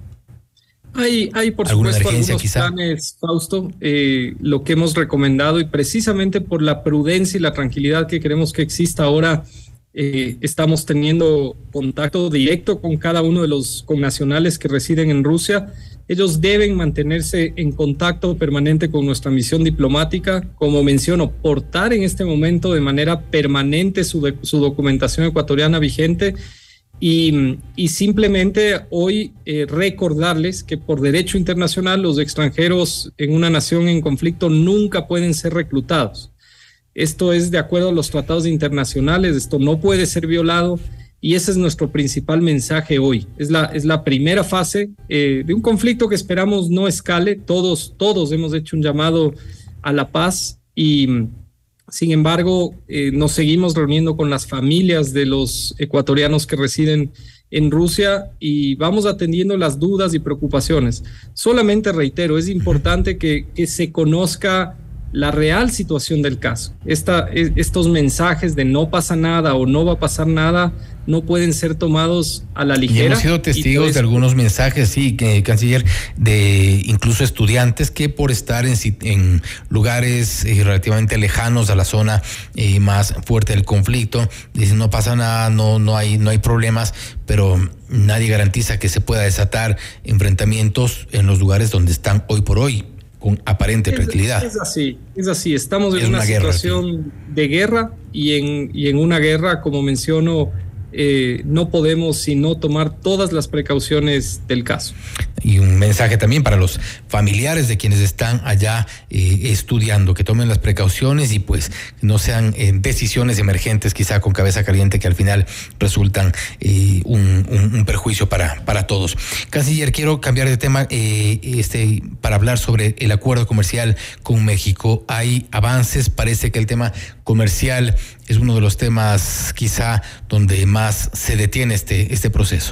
Speaker 23: Hay, hay por supuesto algunos quizá? planes, Fausto, eh, lo que hemos recomendado, y precisamente por la prudencia y la tranquilidad que queremos que exista ahora, eh, estamos teniendo contacto directo con cada uno de los connacionales que residen en Rusia. Ellos deben mantenerse en contacto permanente con nuestra misión diplomática, como menciono, portar en este momento de manera permanente su, de, su documentación ecuatoriana vigente y, y simplemente hoy eh, recordarles que por derecho internacional los extranjeros en una nación en conflicto nunca pueden ser reclutados. Esto es de acuerdo a los tratados internacionales, esto no puede ser violado. Y ese es nuestro principal mensaje hoy. Es la, es la primera fase eh, de un conflicto que esperamos no escale. Todos, todos hemos hecho un llamado a la paz y, sin embargo, eh, nos seguimos reuniendo con las familias de los ecuatorianos que residen en Rusia y vamos atendiendo las dudas y preocupaciones. Solamente reitero, es importante que, que se conozca la real situación del caso. Esta, estos mensajes de no pasa nada o no va a pasar nada no pueden ser tomados a la ligera.
Speaker 2: Y hemos sido testigos de algunos mensajes, sí, que, canciller, de incluso estudiantes que por estar en, en lugares eh, relativamente lejanos a la zona eh, más fuerte del conflicto, dicen no pasa nada, no, no hay, no hay problemas, pero nadie garantiza que se pueda desatar enfrentamientos en los lugares donde están hoy por hoy, con aparente
Speaker 23: es,
Speaker 2: tranquilidad.
Speaker 23: Es así, es así. Estamos en
Speaker 2: es
Speaker 23: una,
Speaker 2: una
Speaker 23: situación
Speaker 2: guerra,
Speaker 23: de guerra y en, y en una guerra, como menciono, eh, no podemos sino tomar todas las precauciones del caso.
Speaker 2: Y un mensaje también para los familiares de quienes están allá eh, estudiando, que tomen las precauciones y pues no sean eh, decisiones emergentes quizá con cabeza caliente que al final resultan eh, un, un, un perjuicio para, para todos. Canciller, quiero cambiar de tema eh, este, para hablar sobre el acuerdo comercial con México. Hay avances, parece que el tema comercial es uno de los temas quizá donde más se detiene este, este proceso.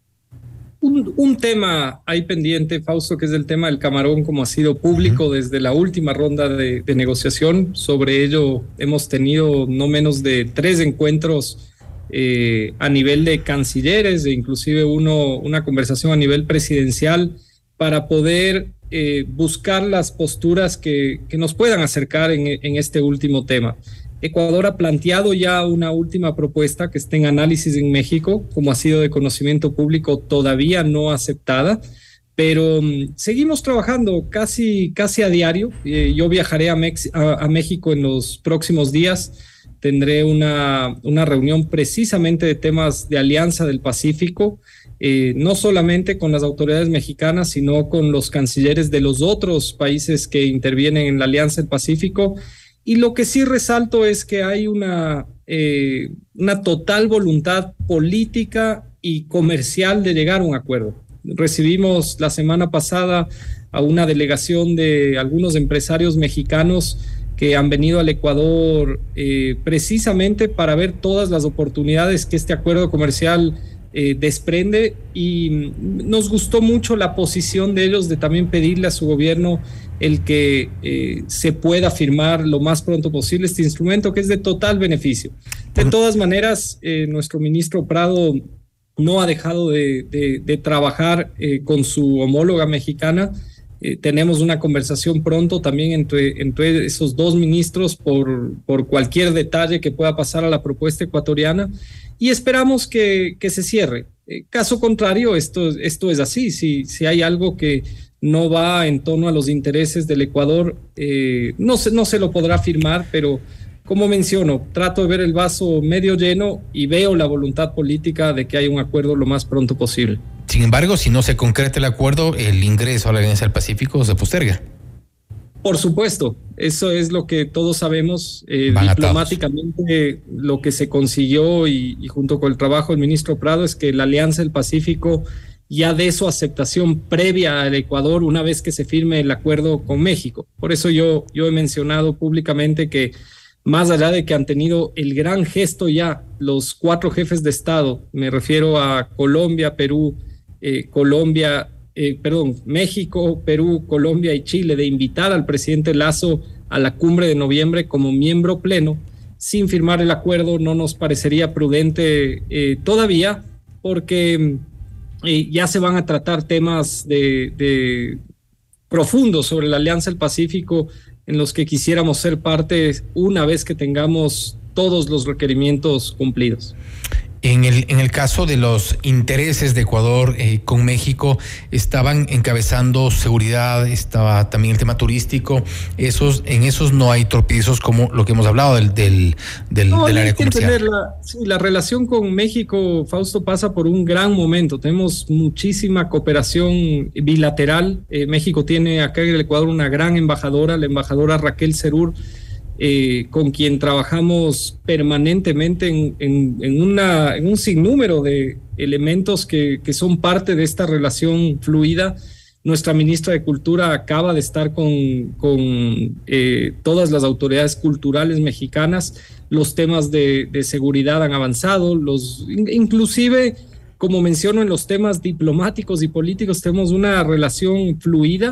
Speaker 23: Un, un tema ahí pendiente, Fausto, que es el tema del camarón, como ha sido público uh-huh. desde la última ronda de, de negociación. Sobre ello hemos tenido no menos de tres encuentros eh, a nivel de cancilleres e inclusive uno, una conversación a nivel presidencial para poder eh, buscar las posturas que, que nos puedan acercar en, en este último tema. Ecuador ha planteado ya una última propuesta que está en análisis en México, como ha sido de conocimiento público, todavía no aceptada, pero um, seguimos trabajando casi, casi a diario. Eh, yo viajaré a, Mex- a, a México en los próximos días, tendré una, una reunión precisamente de temas de Alianza del Pacífico, eh, no solamente con las autoridades mexicanas, sino con los cancilleres de los otros países que intervienen en la Alianza del Pacífico. Y lo que sí resalto es que hay una, eh, una total voluntad política y comercial de llegar a un acuerdo. Recibimos la semana pasada a una delegación de algunos empresarios mexicanos que han venido al Ecuador eh, precisamente para ver todas las oportunidades que este acuerdo comercial eh, desprende, y nos gustó mucho la posición de ellos de también pedirle a su gobierno el que eh, se pueda firmar lo más pronto posible este instrumento, que es de total beneficio. De todas maneras, eh, nuestro ministro Prado no ha dejado de, de, de trabajar eh, con su homóloga mexicana. Eh, tenemos una conversación pronto también entre, entre esos dos ministros por, por cualquier detalle que pueda pasar a la propuesta ecuatoriana, y esperamos que, que se cierre. Eh, caso contrario, esto, esto es así. Si, si hay algo que no va en torno a los intereses del Ecuador, eh, no, se, no se lo podrá firmar, pero como menciono, trato de ver el vaso medio lleno y veo la voluntad política de que haya un acuerdo lo más pronto posible.
Speaker 2: Sin embargo, si no se concreta el acuerdo, el ingreso a la Alianza del Pacífico se posterga.
Speaker 23: Por supuesto, eso es lo que todos sabemos. Eh, diplomáticamente, lo que se consiguió y, y junto con el trabajo del ministro Prado es que la Alianza del Pacífico ya dé su aceptación previa al Ecuador una vez que se firme el acuerdo con México. Por eso yo, yo he mencionado públicamente que, más allá de que han tenido el gran gesto ya los cuatro jefes de Estado, me refiero a Colombia, Perú, eh, Colombia, eh, perdón, México, Perú, Colombia y Chile, de invitar al presidente Lasso a la cumbre de noviembre como miembro pleno, sin firmar el acuerdo no nos parecería prudente eh, todavía, porque eh, ya se van a tratar temas de, de profundos sobre la Alianza del Pacífico, en los que quisiéramos ser parte una vez que tengamos todos los requerimientos cumplidos.
Speaker 2: En el, en el caso de los intereses de Ecuador eh, con México, estaban encabezando seguridad, estaba también el tema turístico. Esos, en esos no hay tropiezos como lo que hemos hablado del, del, del,
Speaker 23: no,
Speaker 2: del área
Speaker 23: hay que
Speaker 2: comercial.
Speaker 23: entender la, sí, la relación con México, Fausto, pasa por un gran momento. Tenemos muchísima cooperación bilateral. Eh, México tiene acá en el Ecuador una gran embajadora, la embajadora Raquel Serur, Eh, con quien trabajamos permanentemente en, en, en, una, en un sinnúmero de elementos que, que son parte de esta relación fluida. Nuestra ministra de Cultura acaba de estar con, con eh, todas las autoridades culturales mexicanas. Los temas de, de seguridad han avanzado, los, inclusive, como menciono, en los temas diplomáticos y políticos tenemos una relación fluida,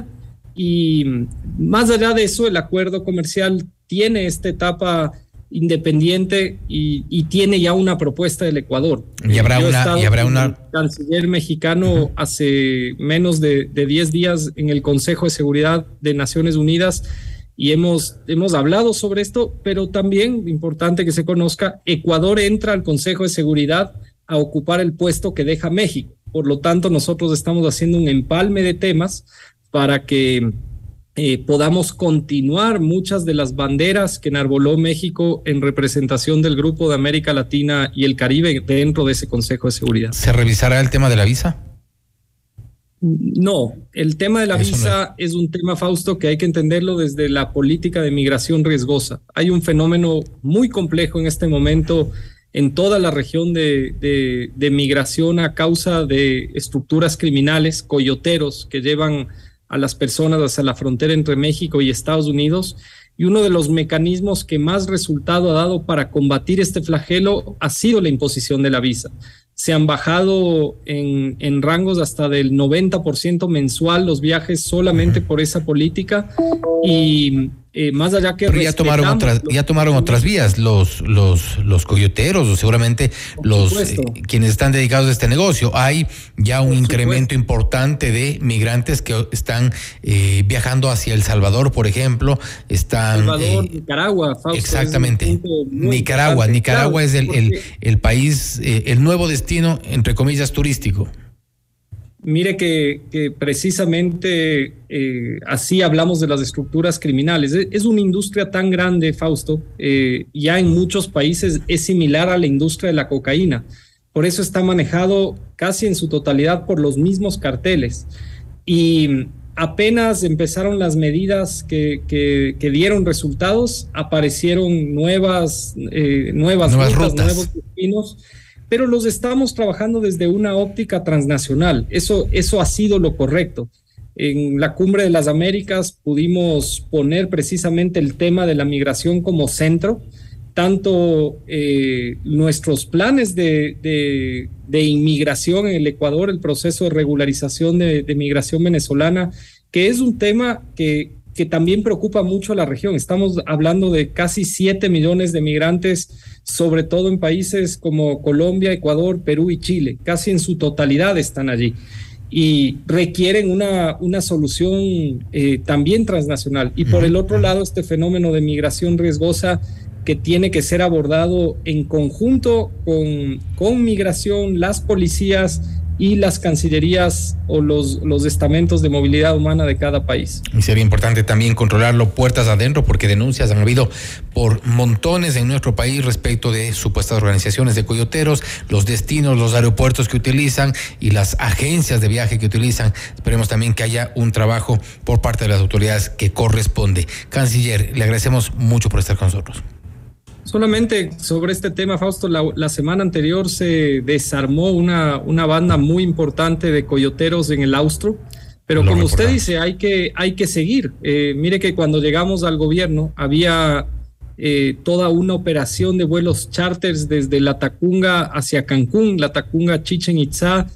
Speaker 23: y más allá de eso, el acuerdo comercial tiene esta etapa independiente y, y tiene ya una propuesta del Ecuador.
Speaker 2: Y habrá
Speaker 23: Yo
Speaker 2: una, y habrá una...
Speaker 23: El canciller mexicano uh-huh. hace menos de, de diez días en el Consejo de Seguridad de Naciones Unidas, y hemos, hemos hablado sobre esto, pero también, importante que se conozca, Ecuador entra al Consejo de Seguridad a ocupar el puesto que deja México. Por lo tanto, nosotros estamos haciendo un empalme de temas para que eh, podamos continuar muchas de las banderas que enarboló México en representación del Grupo de América Latina y el Caribe dentro de ese Consejo de Seguridad.
Speaker 2: ¿Se revisará el tema de la visa?
Speaker 23: No, el tema de la Eso visa no es. es un tema, Fausto, que hay que entenderlo desde la política de migración riesgosa. Hay un fenómeno muy complejo en este momento en toda la región de, de, de migración a causa de estructuras criminales, coyoteros, que llevan a las personas hacia la frontera entre México y Estados Unidos, y uno de los mecanismos que más resultado ha dado para combatir este flagelo ha sido la imposición de la visa. Se han bajado en, en rangos hasta del noventa por ciento mensual los viajes solamente por esa política, y eh, más allá que...
Speaker 2: Pero ya tomaron otras, ya tomaron otras vías los, los, los coyoteros, o seguramente los eh, quienes están dedicados a este negocio. Hay ya un incremento importante de migrantes que están eh, viajando hacia El Salvador, por ejemplo. Están,
Speaker 23: Salvador,
Speaker 2: eh,
Speaker 23: Nicaragua, Fausto.
Speaker 2: Exactamente. Nicaragua, Nicaragua claro, es el, el, el país, eh, el nuevo destino, entre comillas, turístico.
Speaker 23: Mire que, que precisamente eh, así hablamos de las estructuras criminales. Es, es una industria tan grande, Fausto, eh, ya en muchos países es similar a la industria de la cocaína. Por eso está manejado casi en su totalidad por los mismos carteles. Y apenas empezaron las medidas que, que, que dieron resultados, aparecieron nuevas, eh, nuevas,
Speaker 2: nuevas
Speaker 23: rutas,
Speaker 2: rutas,
Speaker 23: nuevos destinos, pero los estamos trabajando desde una óptica transnacional. Eso, eso ha sido lo correcto. En la Cumbre de las Américas pudimos poner precisamente el tema de la migración como centro, tanto eh, nuestros planes de, de, de inmigración en el Ecuador, el proceso de regularización de, de migración venezolana, que es un tema que, que también preocupa mucho a la región. Estamos hablando de casi siete millones de migrantes, sobre todo en países como Colombia, Ecuador, Perú y Chile. Casi en su totalidad están allí y requieren una, una solución eh, también transnacional. Y por el otro lado, este fenómeno de migración riesgosa que tiene que ser abordado en conjunto con, con migración, las policías y las cancillerías o los, los estamentos de movilidad humana de cada país.
Speaker 2: Y sería importante también controlarlo puertas adentro, porque denuncias han habido por montones en nuestro país respecto de supuestas organizaciones de coyoteros, los destinos, los aeropuertos que utilizan y las agencias de viaje que utilizan. Esperemos también que haya un trabajo por parte de las autoridades que corresponde. Canciller, le agradecemos mucho por estar con nosotros.
Speaker 23: Solamente sobre este tema, Fausto, la, la semana anterior se desarmó una, una banda muy importante de coyoteros en el Austro, pero Lo como recordamos. Usted dice, hay que, hay que seguir. Eh, mire que cuando llegamos al gobierno había eh, toda una operación de vuelos charters desde La Tacunga hacia Cancún, La Tacunga, Chichén Itzá,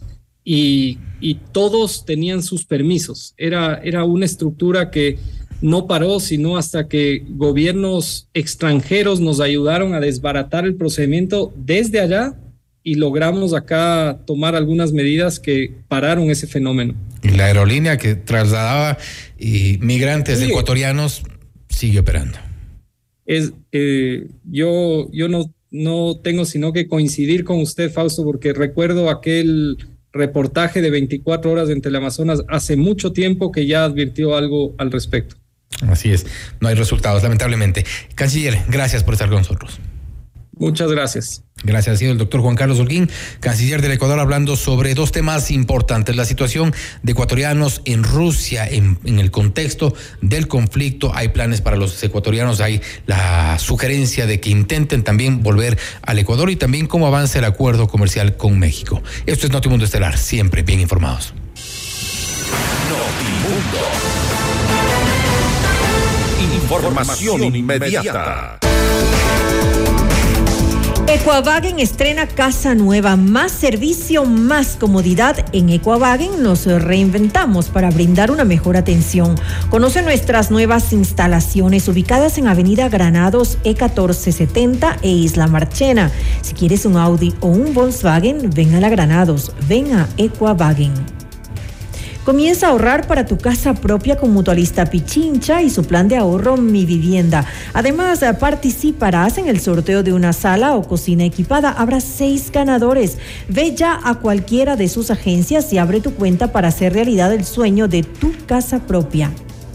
Speaker 23: y, y todos tenían sus permisos. Era, era una estructura que no paró, sino hasta que gobiernos extranjeros nos ayudaron a desbaratar el procedimiento desde allá y logramos acá tomar algunas medidas que pararon ese fenómeno.
Speaker 2: Y la aerolínea que trasladaba y migrantes sí. ecuatorianos sigue operando.
Speaker 23: Es, eh, yo yo no, no tengo sino que coincidir con usted, Fausto, porque recuerdo aquel reportaje de veinticuatro horas en Teleamazonas hace mucho tiempo que ya advirtió algo al respecto.
Speaker 2: Así es, no hay resultados, lamentablemente. Canciller, gracias por estar con nosotros.
Speaker 23: Muchas gracias.
Speaker 2: Gracias, ha sido el doctor Juan Carlos Holguín, canciller del Ecuador, hablando sobre dos temas importantes: la situación de ecuatorianos en Rusia, en, en el contexto del conflicto. Hay planes para los ecuatorianos, hay la sugerencia de que intenten también volver al Ecuador, y también cómo avanza el acuerdo comercial con México. Esto es Notimundo Estelar, siempre bien informados.
Speaker 1: Notimundo. Información inmediata.
Speaker 3: Equavagen estrena casa nueva, más servicio, más comodidad. En Equavagen nos reinventamos para brindar una mejor atención. Conoce nuestras nuevas instalaciones ubicadas en Avenida Granados E catorce setenta e Isla Marchena. Si quieres un Audi o un Volkswagen, ven a la Granados, ven a Equavagen. Comienza a ahorrar para tu casa propia con Mutualista Pichincha y su plan de ahorro Mi Vivienda. Además, participarás en el sorteo de una sala o cocina equipada. Habrá seis ganadores. Ve ya a cualquiera de sus agencias y abre tu cuenta para hacer realidad el sueño de tu casa propia.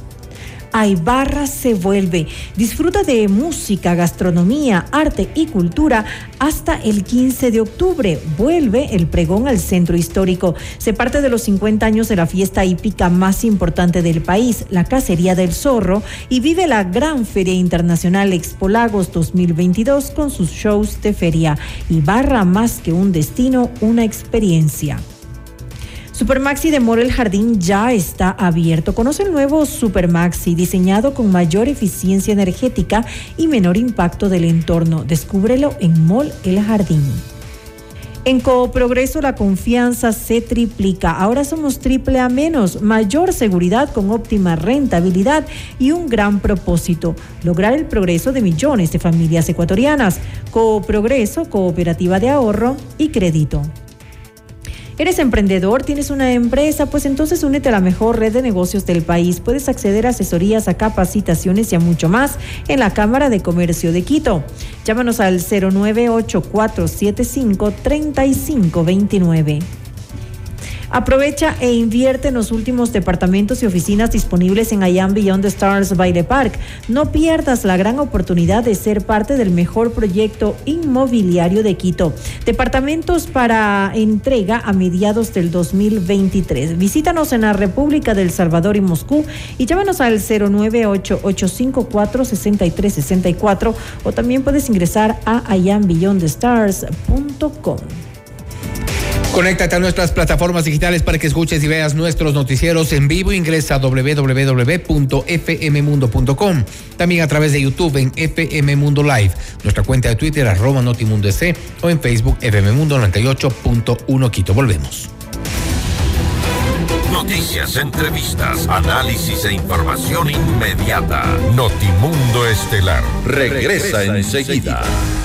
Speaker 3: Aybarra se vuelve. Disfruta de música, gastronomía, arte y cultura hasta el quince de octubre. Vuelve el pregón al centro histórico. Se parte de los cincuenta años de la fiesta hípica más importante del país, la Cacería del Zorro, y vive la gran Feria Internacional Expo Lagos dos mil veintidós con sus shows de feria. Aybarra, más que un destino, una experiencia. Supermaxi de Mall El Jardín ya está abierto. Conoce el nuevo Supermaxi, diseñado con mayor eficiencia energética y menor impacto del entorno. Descúbrelo en Mall El Jardín. En Cooprogreso la confianza se triplica. Ahora somos triple A menos, mayor seguridad con óptima rentabilidad y un gran propósito: lograr el progreso de millones de familias ecuatorianas. Cooprogreso, cooperativa de ahorro y crédito. ¿Eres emprendedor? ¿Tienes una empresa? Pues entonces únete a la mejor red de negocios del país. Puedes acceder a asesorías, a capacitaciones y a mucho más en la Cámara de Comercio de Quito. Llámanos al cero nueve ocho cuatro siete cinco tres cinco dos nueve. Aprovecha e invierte en los últimos departamentos y oficinas disponibles en I Am Beyond the Stars Baile Park. No pierdas la gran oportunidad de ser parte del mejor proyecto inmobiliario de Quito. Departamentos para entrega a mediados del dos mil veintitrés. Visítanos en la República del Salvador y Moscú y llámanos al cero nueve ocho ocho cinco cuatro seis tres seis cuatro, o también puedes ingresar a i am beyond the stars punto com.
Speaker 2: Conéctate a nuestras plataformas digitales para que escuches y veas nuestros noticieros en vivo. Ingresa a doble u doble u doble u punto f m mundo punto com. También a través de YouTube en F M Mundo Live. Nuestra cuenta de Twitter arroba Notimundo S o en Facebook F M Mundo noventa y ocho punto uno Quito. Volvemos.
Speaker 1: Noticias, entrevistas, análisis e información inmediata. Notimundo Estelar regresa, regresa enseguida.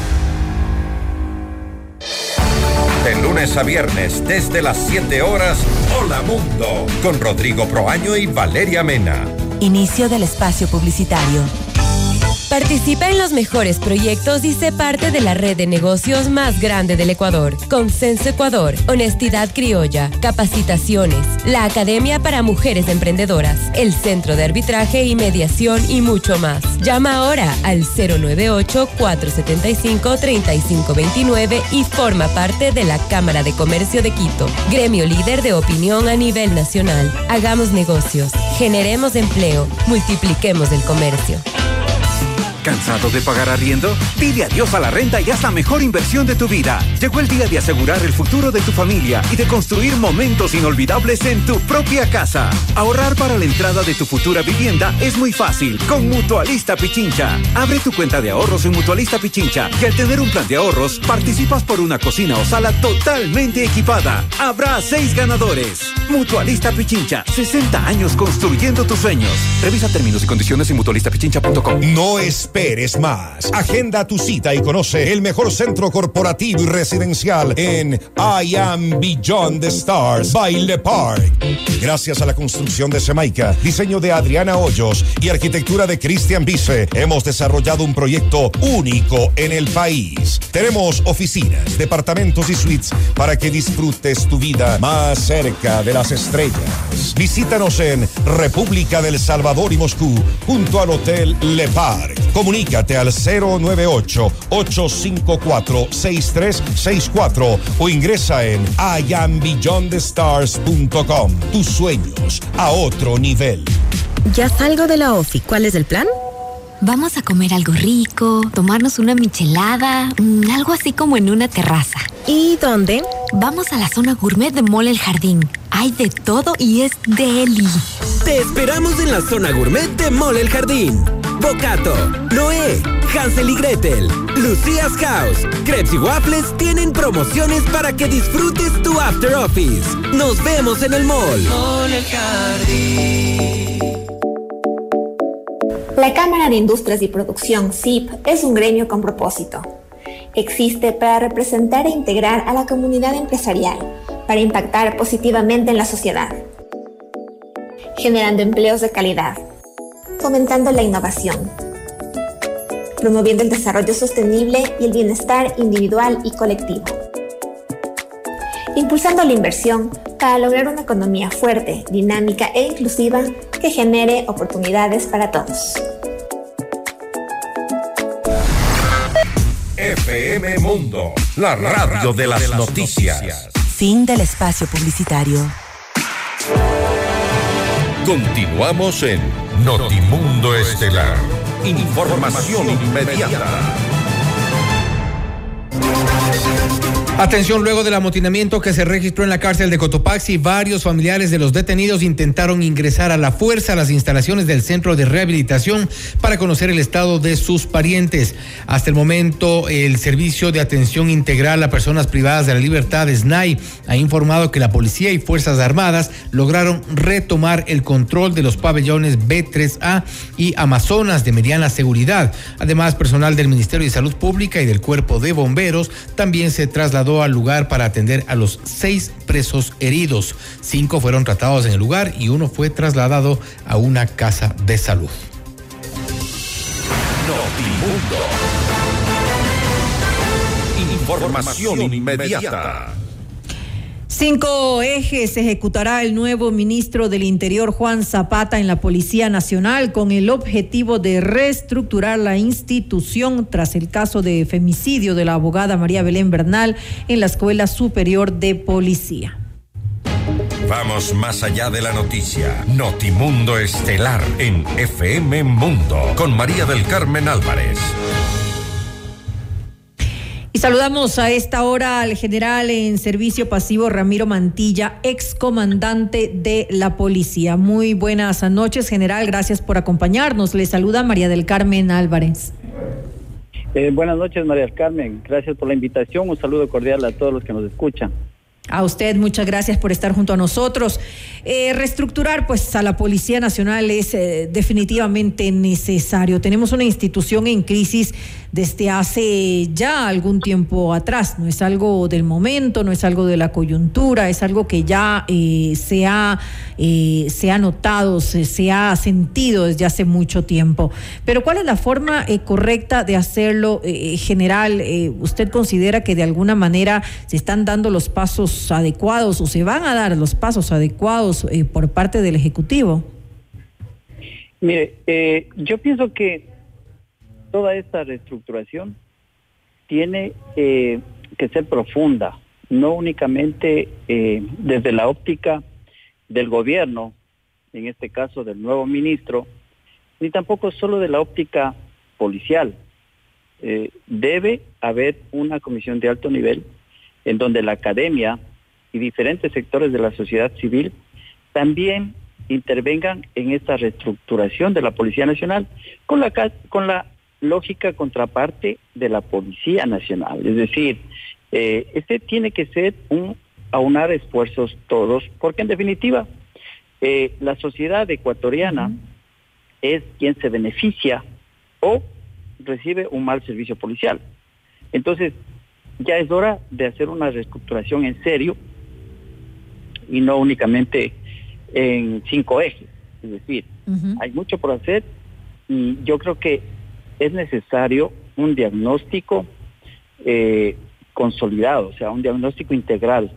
Speaker 1: De lunes a viernes, desde las siete horas, Hola Mundo, con Rodrigo Proaño y Valeria Mena.
Speaker 10: Inicio del espacio publicitario. Participa en los mejores proyectos y sé parte de la red de negocios más grande del Ecuador. Consenso Ecuador, Honestidad Criolla, Capacitaciones, la Academia para Mujeres Emprendedoras, el Centro de Arbitraje y Mediación y mucho más. Llama ahora al cero nueve ocho, cuatro siete cinco, tres cinco dos nueve y forma parte de la Cámara de Comercio de Quito, gremio líder de opinión a nivel nacional. Hagamos negocios, generemos empleo, multipliquemos el comercio.
Speaker 9: ¿Cansado de pagar arriendo? Dile adiós a la renta y haz la mejor inversión de tu vida. Llegó el día de asegurar el futuro de tu familia y de construir momentos inolvidables en tu propia casa. Ahorrar para la entrada de tu futura vivienda es muy fácil con Mutualista Pichincha. Abre tu cuenta de ahorros en Mutualista Pichincha y al tener un plan de ahorros, participas por una cocina o sala totalmente equipada. Habrá seis ganadores. Mutualista Pichincha, sesenta años construyendo tus sueños. Revisa términos y condiciones en mutualista pichincha punto com.
Speaker 11: No esperes más. Agenda tu cita y conoce el mejor centro corporativo y residencial en I Am Beyond the Stars by Le Parc. Gracias a la construcción de Semaica, diseño de Adriana Hoyos y arquitectura de Cristian Vice, hemos desarrollado un proyecto único en el país. Tenemos oficinas, departamentos y suites para que disfrutes tu vida más cerca de las estrellas. Visítanos en República del Salvador y Moscú, junto al Hotel Le Parc. Comunícate al cero nueve ocho, ocho cinco cuatro, seis tres seis cuatro o ingresa en I am beyond the stars punto com. Tus sueños a otro nivel.
Speaker 22: Ya salgo de la ofi. ¿Cuál es el plan? Vamos a comer algo rico, tomarnos una michelada, mmm, algo así como en una terraza. ¿Y dónde? Vamos a la zona gourmet de Mall El Jardín. Hay de todo y es deli.
Speaker 8: Te esperamos en la zona gourmet de Mall El Jardín. Bocato, Noé, Hansel y Gretel, Lucía's House, Crepes y Waffles tienen promociones para que disfrutes tu after office. Nos vemos en el mall.
Speaker 6: Mall El Jardín.
Speaker 13: La Cámara de Industrias y Producción, C I P, es un gremio con propósito. Existe para representar e integrar a la comunidad empresarial, para impactar positivamente en la sociedad, generando empleos de calidad, fomentando la innovación, promoviendo el desarrollo sostenible y el bienestar individual y colectivo, impulsando la inversión para lograr una economía fuerte, dinámica e inclusiva que genere oportunidades para todos.
Speaker 1: F M Mundo, la radio de las noticias.
Speaker 10: Fin del espacio publicitario.
Speaker 1: Continuamos en Notimundo Estelar. Información inmediata.
Speaker 2: Atención, luego del amotinamiento que se registró en la cárcel de Cotopaxi, varios familiares de los detenidos intentaron ingresar a la fuerza a las instalaciones del centro de rehabilitación para conocer el estado de sus parientes. Hasta el momento, el Servicio de Atención Integral a Personas Privadas de la Libertad, S N A I, ha informado que la policía y Fuerzas Armadas lograron retomar el control de los pabellones B tres A y Amazonas de mediana seguridad. Además, personal del Ministerio de Salud Pública y del Cuerpo de Bomberos también se trasladó al lugar para atender a los seis presos heridos. Cinco fueron tratados en el lugar y uno fue trasladado a una casa de salud.
Speaker 1: Notimundo. Información inmediata.
Speaker 3: Cinco ejes ejecutará el nuevo ministro del Interior, Juan Zapata, en la Policía Nacional, con el objetivo de reestructurar la institución tras el caso de femicidio de la abogada María Belén Bernal en la Escuela Superior de Policía.
Speaker 1: Vamos más allá de la noticia. Notimundo Estelar en F M Mundo con María del Carmen Álvarez.
Speaker 3: saludamos a esta hora al general en servicio pasivo Ramiro Mantilla, excomandante de la policía. Muy buenas noches, general, gracias por acompañarnos. Le saluda María del Carmen Álvarez.
Speaker 14: Eh, buenas noches, María del Carmen, gracias por la invitación, un saludo cordial a todos los que nos escuchan.
Speaker 3: A usted, muchas gracias por estar junto a nosotros. Eh, reestructurar pues a la Policía Nacional es eh, definitivamente necesario. Tenemos una institución en crisis desde hace ya algún tiempo atrás. No es algo del momento, no es algo de la coyuntura, es algo que ya eh, se, ha, eh, se ha notado, se, se ha sentido desde hace mucho tiempo. Pero ¿cuál es la forma eh, correcta de hacerlo, eh, general? Eh, ¿Usted considera que de alguna manera se están dando los pasos adecuados o se van a dar los pasos adecuados eh, por parte del Ejecutivo?
Speaker 14: Mire, eh, yo pienso que toda esta reestructuración tiene eh, que ser profunda, no únicamente eh, desde la óptica del gobierno, en este caso del nuevo ministro, ni tampoco solo de la óptica policial. Eh, debe haber una comisión de alto nivel en donde la academia y diferentes sectores de la sociedad civil también intervengan en esta reestructuración de la Policía Nacional con la, con la lógica contraparte de la Policía Nacional. Es decir, eh, este tiene que ser un aunar esfuerzos todos, porque en definitiva eh, la sociedad ecuatoriana uh-huh. es quien se beneficia o recibe un mal servicio policial. Entonces, ya es hora de hacer una reestructuración en serio y no únicamente en cinco ejes. Es decir, uh-huh. hay mucho por hacer y yo creo que es necesario un diagnóstico eh, consolidado, o sea, un diagnóstico integral.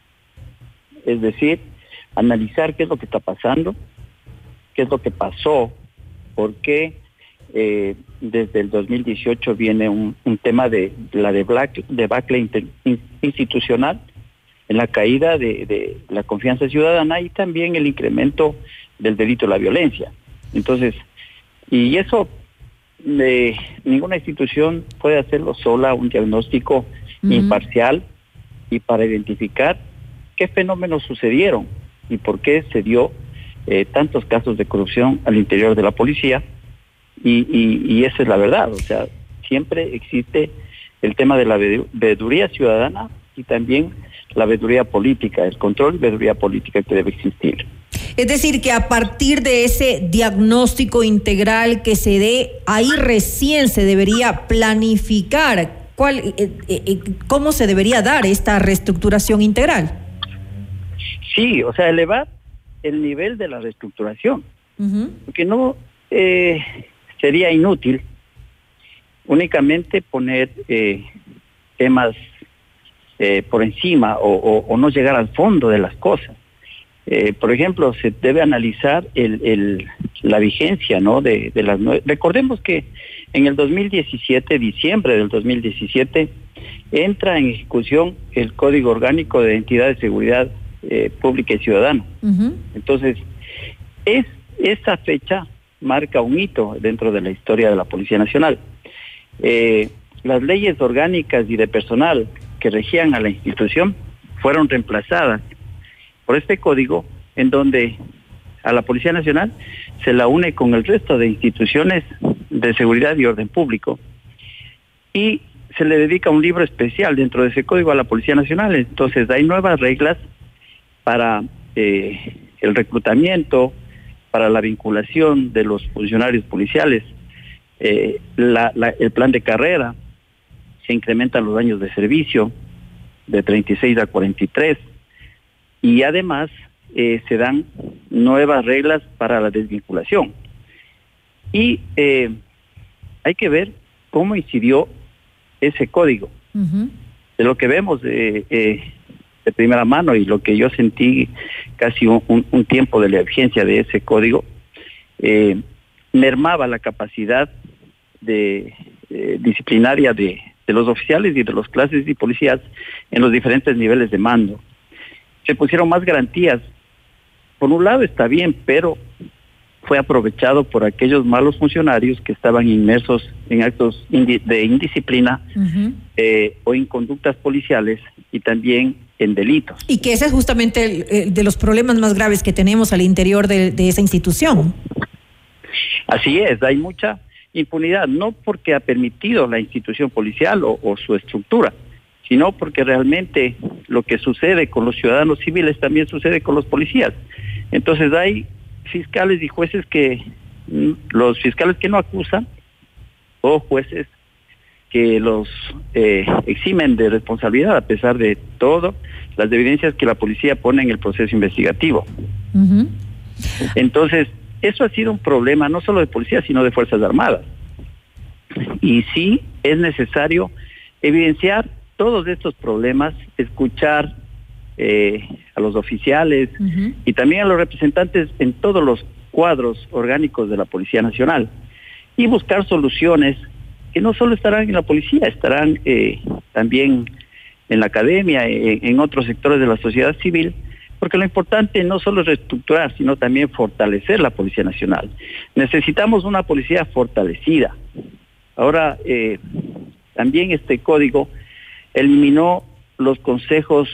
Speaker 14: Es decir, analizar qué es lo que está pasando, qué es lo que pasó, por qué eh, desde el dos mil dieciocho viene un, un tema de, de la debacle, debacle inter, in, institucional, en la caída de, de la confianza ciudadana y también el incremento del delito de la violencia. Entonces, y eso eh, ninguna institución puede hacerlo sola, un diagnóstico uh-huh. imparcial y para identificar qué fenómenos sucedieron y por qué se dio eh, tantos casos de corrupción al interior de la policía y, y, y esa es la verdad. O sea, siempre existe el tema de la veeduría ciudadana y también la veeduría política, el control y veeduría política que debe existir.
Speaker 3: Es decir, que a partir de ese diagnóstico integral que se dé, ahí recién se debería planificar cuál, eh, eh, cómo se debería dar esta reestructuración integral.
Speaker 14: Sí, o sea, elevar el nivel de la reestructuración, uh-huh. porque no eh, sería inútil únicamente poner eh, temas Eh, por encima o, o, o no llegar al fondo de las cosas. Eh, por ejemplo, se debe analizar el, el, la vigencia, ¿no? De, de las nue- Recordemos que en el dos mil diecisiete, diciembre del dos mil diecisiete, entra en ejecución el Código Orgánico de Entidad de Seguridad eh, Pública y Ciudadana. Uh-huh. Entonces, es, esa fecha marca un hito dentro de la historia de la Policía Nacional. Eh, las leyes orgánicas y de personal que regían a la institución fueron reemplazadas por este código en donde a la Policía Nacional se la une con el resto de instituciones de seguridad y orden público y se le dedica un libro especial dentro de ese código a la Policía Nacional. Entonces hay nuevas reglas para eh, el reclutamiento, para la vinculación de los funcionarios policiales, eh, la, la, el plan de carrera. Se incrementan los años de servicio de treinta y seis a cuarenta y tres y además eh, se dan nuevas reglas para la desvinculación. Y eh, hay que ver cómo incidió ese código. Uh-huh. De lo que vemos eh, eh, de primera mano y lo que yo sentí casi un, un, un tiempo de la vigencia de ese código, eh, mermaba la capacidad de eh, disciplinaria de de los oficiales y de los clases y policías en los diferentes niveles de mando. Se pusieron más garantías. Por un lado está bien, pero fue aprovechado por aquellos malos funcionarios que estaban inmersos en actos indi- de indisciplina uh-huh. eh, o en conductas policiales y también en delitos.
Speaker 3: Y que ese es justamente el, el de los problemas más graves que tenemos al interior de, de esa institución.
Speaker 14: Así es, hay mucha impunidad, no porque ha permitido la institución policial o, o su estructura, sino porque realmente lo que sucede con los ciudadanos civiles también sucede con los policías. Entonces hay fiscales y jueces que, los fiscales que no acusan, o jueces que los eh, eximen de responsabilidad a pesar de todo las evidencias que la policía pone en el proceso investigativo. Uh-huh. Entonces, eso ha sido un problema no solo de policía, sino de Fuerzas Armadas. Y sí es necesario evidenciar todos estos problemas, escuchar eh, a los oficiales uh-huh. y también a los representantes en todos los cuadros orgánicos de la Policía Nacional y buscar soluciones que no solo estarán en la policía, estarán eh, también en la academia, en, en otros sectores de la sociedad civil, porque lo importante no solo es reestructurar, sino también fortalecer la Policía Nacional. Necesitamos una policía fortalecida. Ahora, eh, también este código eliminó los consejos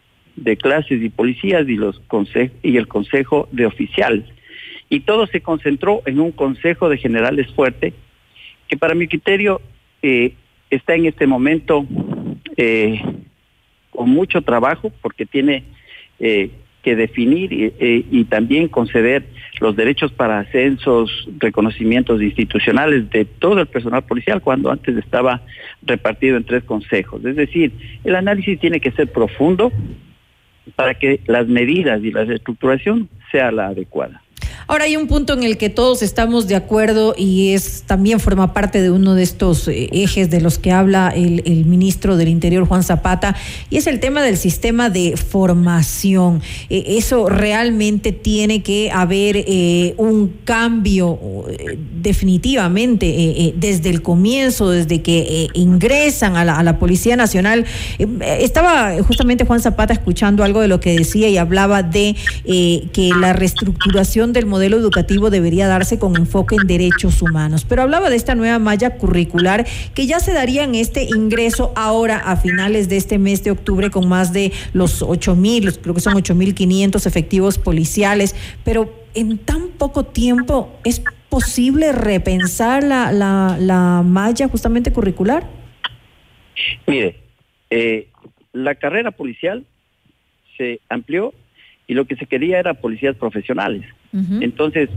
Speaker 14: de clases y policías y los conse- y el consejo de oficiales. Y todo se concentró en un consejo de generales fuerte, que para mi criterio eh, está en este momento eh, con mucho trabajo, porque tiene eh, que definir y, eh, y también conceder los derechos para ascensos, reconocimientos institucionales de todo el personal policial, cuando antes estaba repartido en tres consejos. Es decir, el análisis tiene que ser profundo para que las medidas y la reestructuración sea la adecuada.
Speaker 3: Ahora hay un punto en el que todos estamos de acuerdo y es también forma parte de uno de estos eh, ejes de los que habla el, el ministro del Interior, Juan Zapata, y es el tema del sistema de formación. Eh, eso realmente tiene que haber eh, un cambio eh, definitivamente eh, eh, desde el comienzo, desde que eh, ingresan a la, a la Policía Nacional. Eh, estaba justamente Juan Zapata escuchando algo de lo que decía y hablaba de eh, que la reestructuración del modelo educativo debería darse con enfoque en derechos humanos, pero hablaba de esta nueva malla curricular que ya se daría en este ingreso ahora a finales de este mes de octubre con más de los ocho mil, creo que son ocho mil quinientos efectivos policiales, pero en tan poco tiempo ¿es posible repensar la, la, la malla justamente curricular?
Speaker 14: Mire, eh, la carrera policial se amplió y lo que se quería era policías profesionales. Uh-huh. Entonces,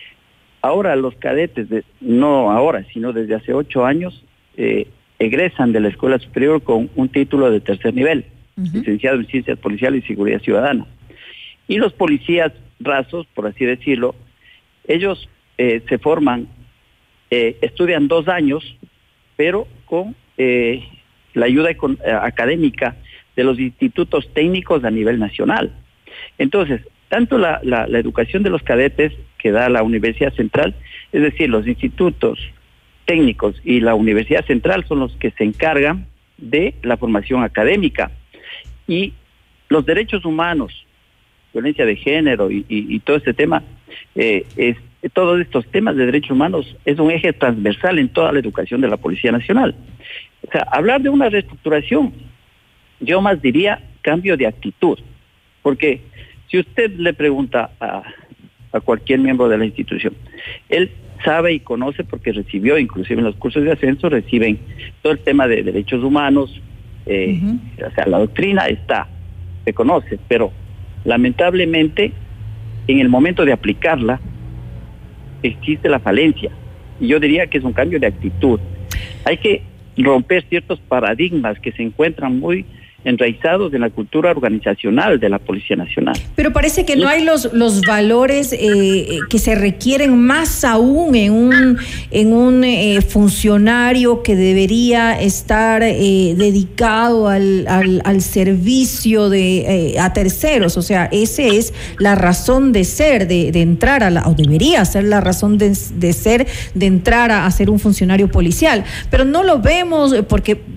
Speaker 14: ahora los cadetes, de, no ahora, sino desde hace ocho años, eh, egresan de la escuela superior con un título de tercer nivel, uh-huh. licenciado en Ciencias Policiales y Seguridad Ciudadana. Y los policías rasos, por así decirlo, ellos eh, se forman, eh, estudian dos años, pero con eh, la ayuda econ- académica de los institutos técnicos a nivel nacional. Entonces, tanto la, la, la educación de los cadetes que da la Universidad Central, es decir, los institutos técnicos y la Universidad Central son los que se encargan de la formación académica. Y los derechos humanos, violencia de género y, y, y todo este tema, eh, es, todos estos temas de derechos humanos es un eje transversal en toda la educación de la Policía Nacional. O sea, hablar de una reestructuración, yo más diría cambio de actitud, porque si usted le pregunta a, a cualquier miembro de la institución, él sabe y conoce porque recibió, inclusive en los cursos de ascenso, reciben todo el tema de derechos humanos, eh, uh-huh. o sea, la doctrina está, se conoce, pero lamentablemente en el momento de aplicarla existe la falencia. Y yo diría que es un cambio de actitud. Hay que romper ciertos paradigmas que se encuentran muy enraizados en la cultura organizacional de la Policía Nacional.
Speaker 3: Pero parece que no hay los los valores eh, que se requieren más aún en un en un eh, funcionario que debería estar eh, dedicado al, al, al servicio de eh, a terceros. O sea, esa es la razón de ser, de, de entrar a la, o debería ser la razón de, de ser, de entrar a, a ser un funcionario policial. Pero no lo vemos porque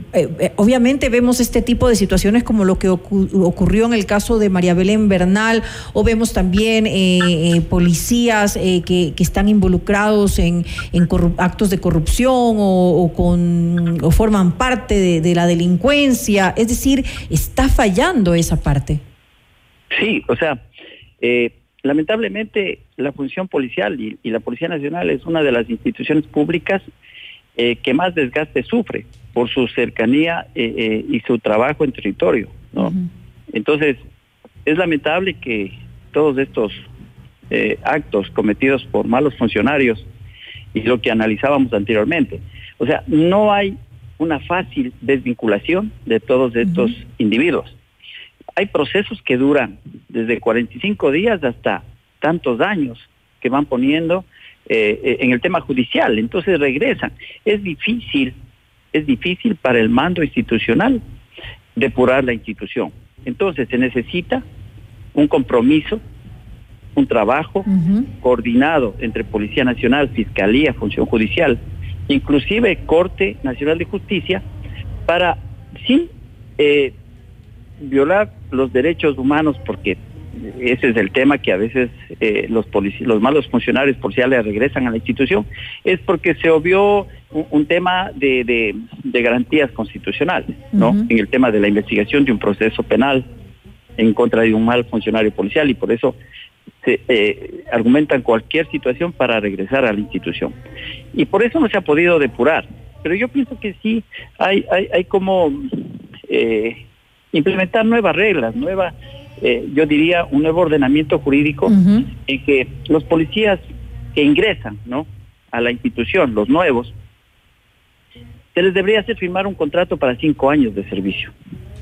Speaker 3: eh, obviamente vemos este tipo de situaciones como lo que ocu- ocurrió en el caso de María Belén Bernal, o vemos también eh, eh, policías eh, que, que están involucrados en, en corru- actos de corrupción o, o, con, o forman parte de, de la delincuencia. Es decir, está fallando esa parte.
Speaker 14: Sí, o sea, eh, lamentablemente la función policial y, y la Policía Nacional es una de las instituciones públicas eh, que más desgaste sufre por su cercanía eh, eh, y su trabajo en territorio, ¿no? Uh-huh. Entonces, es lamentable que todos estos eh, actos cometidos por malos funcionarios y lo que analizábamos anteriormente, o sea, no hay una fácil desvinculación de todos estos uh-huh. individuos. Hay procesos que duran desde cuarenta y cinco días hasta tantos años que van poniendo eh, en el tema judicial, entonces regresan. Es difícil, es difícil para el mando institucional depurar la institución. Entonces se necesita un compromiso, un trabajo uh-huh. coordinado entre Policía Nacional, Fiscalía, Función Judicial, inclusive Corte Nacional de Justicia, para sin eh, violar los derechos humanos, porque ese es el tema que a veces eh, los polici- los malos funcionarios policiales regresan a la institución, es porque se obvió un, un tema de, de, de garantías constitucionales, ¿no? Uh-huh. En el tema de la investigación de un proceso penal en contra de un mal funcionario policial, y por eso se eh, argumentan cualquier situación para regresar a la institución. Y por eso no se ha podido depurar. Pero yo pienso que sí hay, hay, hay como eh, implementar nuevas reglas, nueva, eh, yo diría, un nuevo ordenamiento jurídico uh-huh. en que los policías que ingresan, ¿no?, a la institución, los nuevos, se les debería hacer firmar un contrato para cinco años de servicio.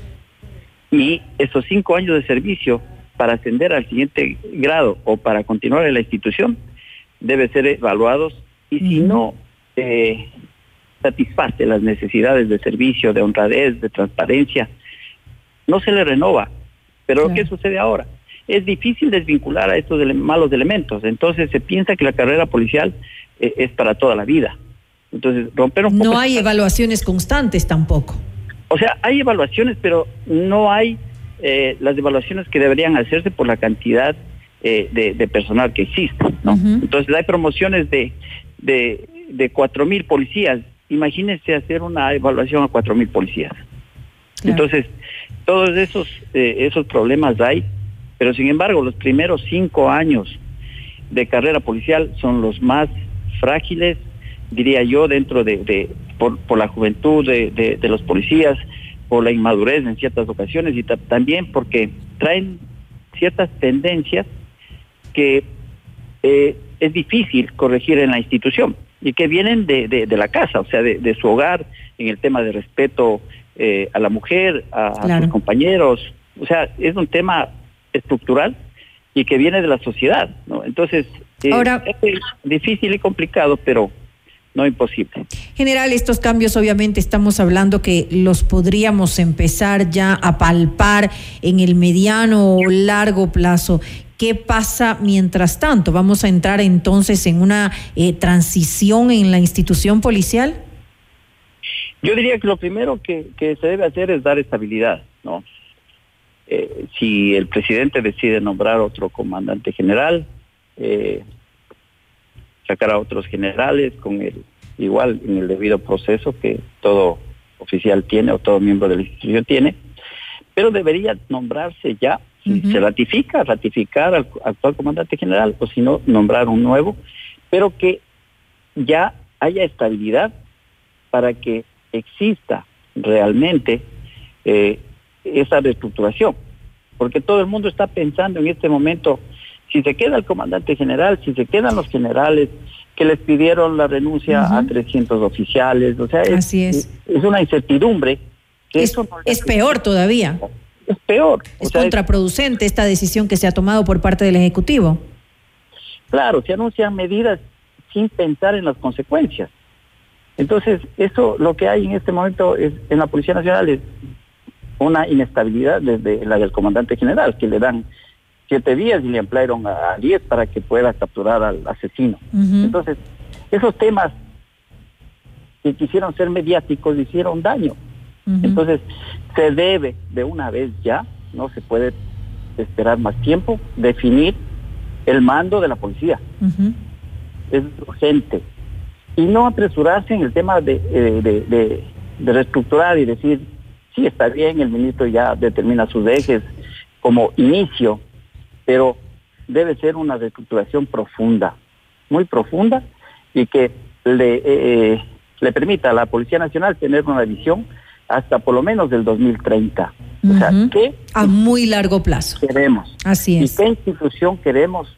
Speaker 14: Y esos cinco años de servicio, para ascender al siguiente grado o para continuar en la institución, debe ser evaluados, y uh-huh. si no eh, satisface las necesidades de servicio, de honradez, de transparencia, no se le renova. Pero claro. ¿qué sucede ahora? Es difícil desvincular a estos ele- malos elementos. Entonces se piensa que la carrera policial eh, es para toda la vida. Entonces romper un poco...
Speaker 3: No hay evaluaciones constantes tampoco.
Speaker 14: O sea, hay evaluaciones, pero no hay eh, las evaluaciones que deberían hacerse por la cantidad eh, de, de personal que existe, ¿no? Uh-huh. Entonces hay promociones de de, de cuatro mil policías. Imagínense hacer una evaluación a cuatro mil policías. Claro. Entonces, todos esos eh, esos problemas hay, pero sin embargo, los primeros cinco años de carrera policial son los más frágiles, diría yo, dentro de, de por, por la juventud de, de, de los policías, por la inmadurez en ciertas ocasiones, y ta- también porque traen ciertas tendencias que eh, es difícil corregir en la institución y que vienen de, de, de la casa, o sea, de, de su hogar, en el tema de respeto eh, a la mujer, a, claro. a sus compañeros. O sea, es un tema estructural y que viene de la sociedad, ¿no? Entonces, eh, Ahora, es difícil y complicado, pero no imposible.
Speaker 3: General, estos cambios obviamente estamos hablando que los podríamos empezar ya a palpar en el mediano o largo plazo. ¿Qué pasa mientras tanto? ¿Vamos a entrar entonces en una eh, transición en la institución policial?
Speaker 14: Yo diría que lo primero que, que se debe hacer es dar estabilidad, ¿no? Eh, si el presidente decide nombrar otro comandante general, eh, sacar a otros generales con el igual en el debido proceso que todo oficial tiene o todo miembro de la institución tiene, pero debería nombrarse ya, si uh-huh. se ratifica, ratificar al actual comandante general, o si no, nombrar un nuevo, pero que ya haya estabilidad para que exista realmente eh, esa reestructuración, porque todo el mundo está pensando en este momento, si se queda el comandante general, si se quedan los generales que les pidieron la renuncia uh-huh. a trescientos oficiales, o sea, es,
Speaker 3: Así es.
Speaker 14: es una incertidumbre. Que
Speaker 3: es,
Speaker 14: eso no
Speaker 3: es peor todavía.
Speaker 14: Es peor.
Speaker 3: Es o sea, contraproducente es, esta decisión que se ha tomado por parte del Ejecutivo.
Speaker 14: Claro, se anuncian medidas sin pensar en las consecuencias. Entonces, eso lo que hay en este momento es en la Policía Nacional es una inestabilidad desde la del comandante general, que le dan siete días y le ampliaron a diez para que pueda capturar al asesino. Uh-huh. Entonces, esos temas que quisieron ser mediáticos hicieron daño. Uh-huh. Entonces, se debe de una vez ya, no se puede esperar más tiempo, definir el mando de la policía. Uh-huh. Es urgente. Y no apresurarse en el tema de, de, de, de, de reestructurar y decir, sí, está bien, el ministro ya determina sus ejes como inicio, pero debe ser una reestructuración profunda, muy profunda, y que le, eh, le permita a la Policía Nacional tener una visión hasta por lo menos del dos mil treinta. Uh-huh. O sea, ¿qué
Speaker 3: a muy largo plazo
Speaker 14: queremos?
Speaker 3: Así es.
Speaker 14: ¿Y qué institución queremos?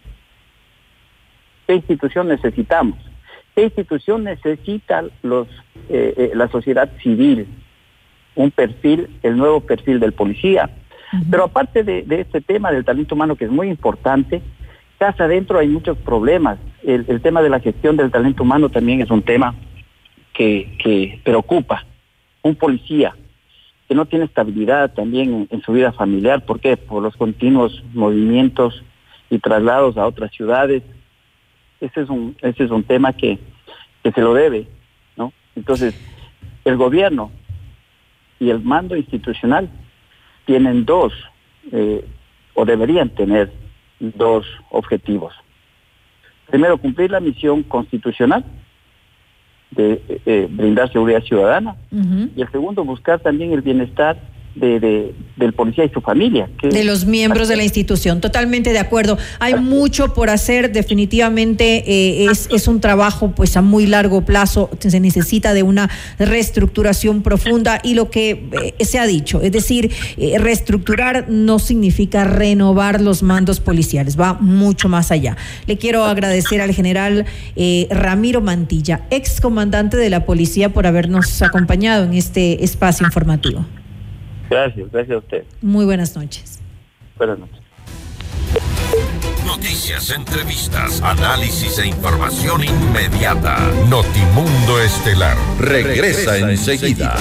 Speaker 14: ¿Qué institución necesitamos? ¿Qué institución necesita los eh, eh, la sociedad civil? Un perfil, el nuevo perfil del policía. Uh-huh. Pero aparte de, de este tema del talento humano, que es muy importante, casa adentro hay muchos problemas. El, el tema de la gestión del talento humano también es un tema que, que preocupa. Un policía que no tiene estabilidad también en, en su vida familiar, ¿por qué? Por los continuos movimientos y traslados a otras ciudades. Ese es un, ese es un tema que, que se lo debe, ¿no? Entonces, el gobierno y el mando institucional tienen dos, eh, o deberían tener dos objetivos. Primero, cumplir la misión constitucional de eh, brindar seguridad ciudadana, uh-huh. y el segundo, buscar también el bienestar de, de, del policía y su familia. Que
Speaker 3: de los miembros de la institución, totalmente de acuerdo. Hay Así. mucho por hacer, definitivamente eh, es, es un trabajo pues a muy largo plazo, se necesita de una reestructuración profunda y lo que eh, se ha dicho, es decir, eh, reestructurar no significa renovar los mandos policiales, va mucho más allá. Le quiero agradecer al general eh, Ramiro Mantilla, ex comandante de la policía, por habernos acompañado en este espacio informativo.
Speaker 14: Gracias, gracias a usted.
Speaker 3: Muy buenas noches.
Speaker 14: Buenas noches.
Speaker 1: Noticias, entrevistas, análisis e información inmediata. Notimundo Estelar regresa, regresa enseguida.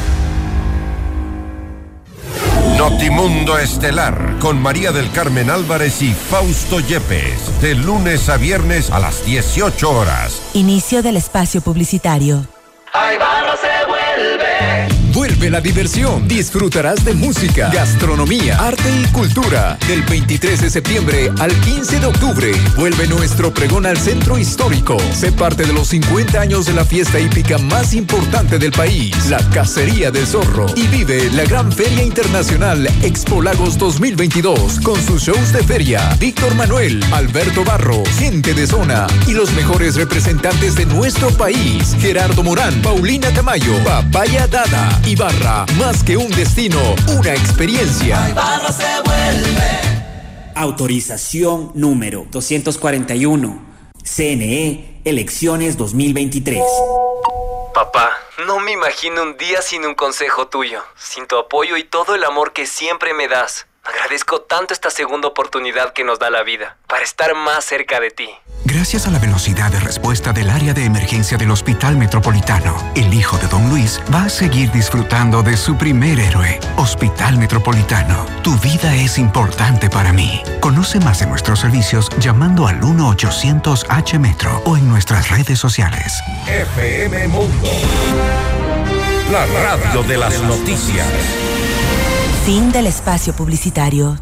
Speaker 1: Notimundo Estelar con María del Carmen Álvarez y Fausto Yepes, de lunes a viernes a las dieciocho horas.
Speaker 10: Inicio del espacio publicitario.
Speaker 6: Ay, Barra se vuelve.
Speaker 4: Vuelve la diversión. Disfrutarás de música, gastronomía, arte y cultura. Del veintitrés de septiembre al quince de octubre. Vuelve nuestro pregón al centro histórico. Sé parte de los cincuenta años de la fiesta hípica más importante del país, la Cacería del Zorro. Y vive la gran Feria Internacional Expo Lagos dos mil veintidós con sus shows de feria. Víctor Manuel, Alberto Barros, gente de zona y los mejores representantes de nuestro país. Gerardo Morán, Paulina Tamayo, Papaya Dada. Ibarra, más que un destino, una experiencia.
Speaker 6: Ibarra se vuelve.
Speaker 20: Autorización número doscientos cuarenta y uno. C N E, elecciones dos mil veintitrés.
Speaker 15: Papá, no me imagino un día sin un consejo tuyo, sin tu apoyo y todo el amor que siempre me das. Agradezco tanto esta segunda oportunidad que nos da la vida, para estar más cerca de ti.
Speaker 16: Gracias a la velocidad de respuesta del área de emergencia del Hospital Metropolitano, el hijo de Don Luis va a seguir disfrutando de su primer héroe. Hospital Metropolitano, tu vida es importante para mí. Conoce más de nuestros servicios llamando al uno ochocientos H Metro o en nuestras redes sociales.
Speaker 1: F M Mundo, la radio de las noticias.
Speaker 10: Fin del espacio publicitario.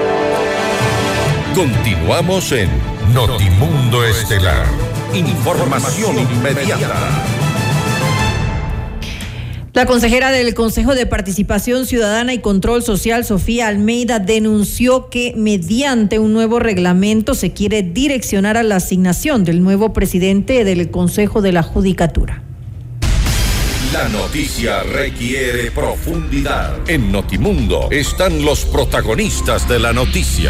Speaker 1: Continuamos en Notimundo Estelar. Información inmediata.
Speaker 3: La consejera del Consejo de Participación Ciudadana y Control Social, Sofía Almeida, denunció que mediante un nuevo reglamento se quiere direccionar a la asignación del nuevo presidente del Consejo de la Judicatura.
Speaker 1: La noticia requiere profundidad. En Notimundo están los protagonistas de la noticia.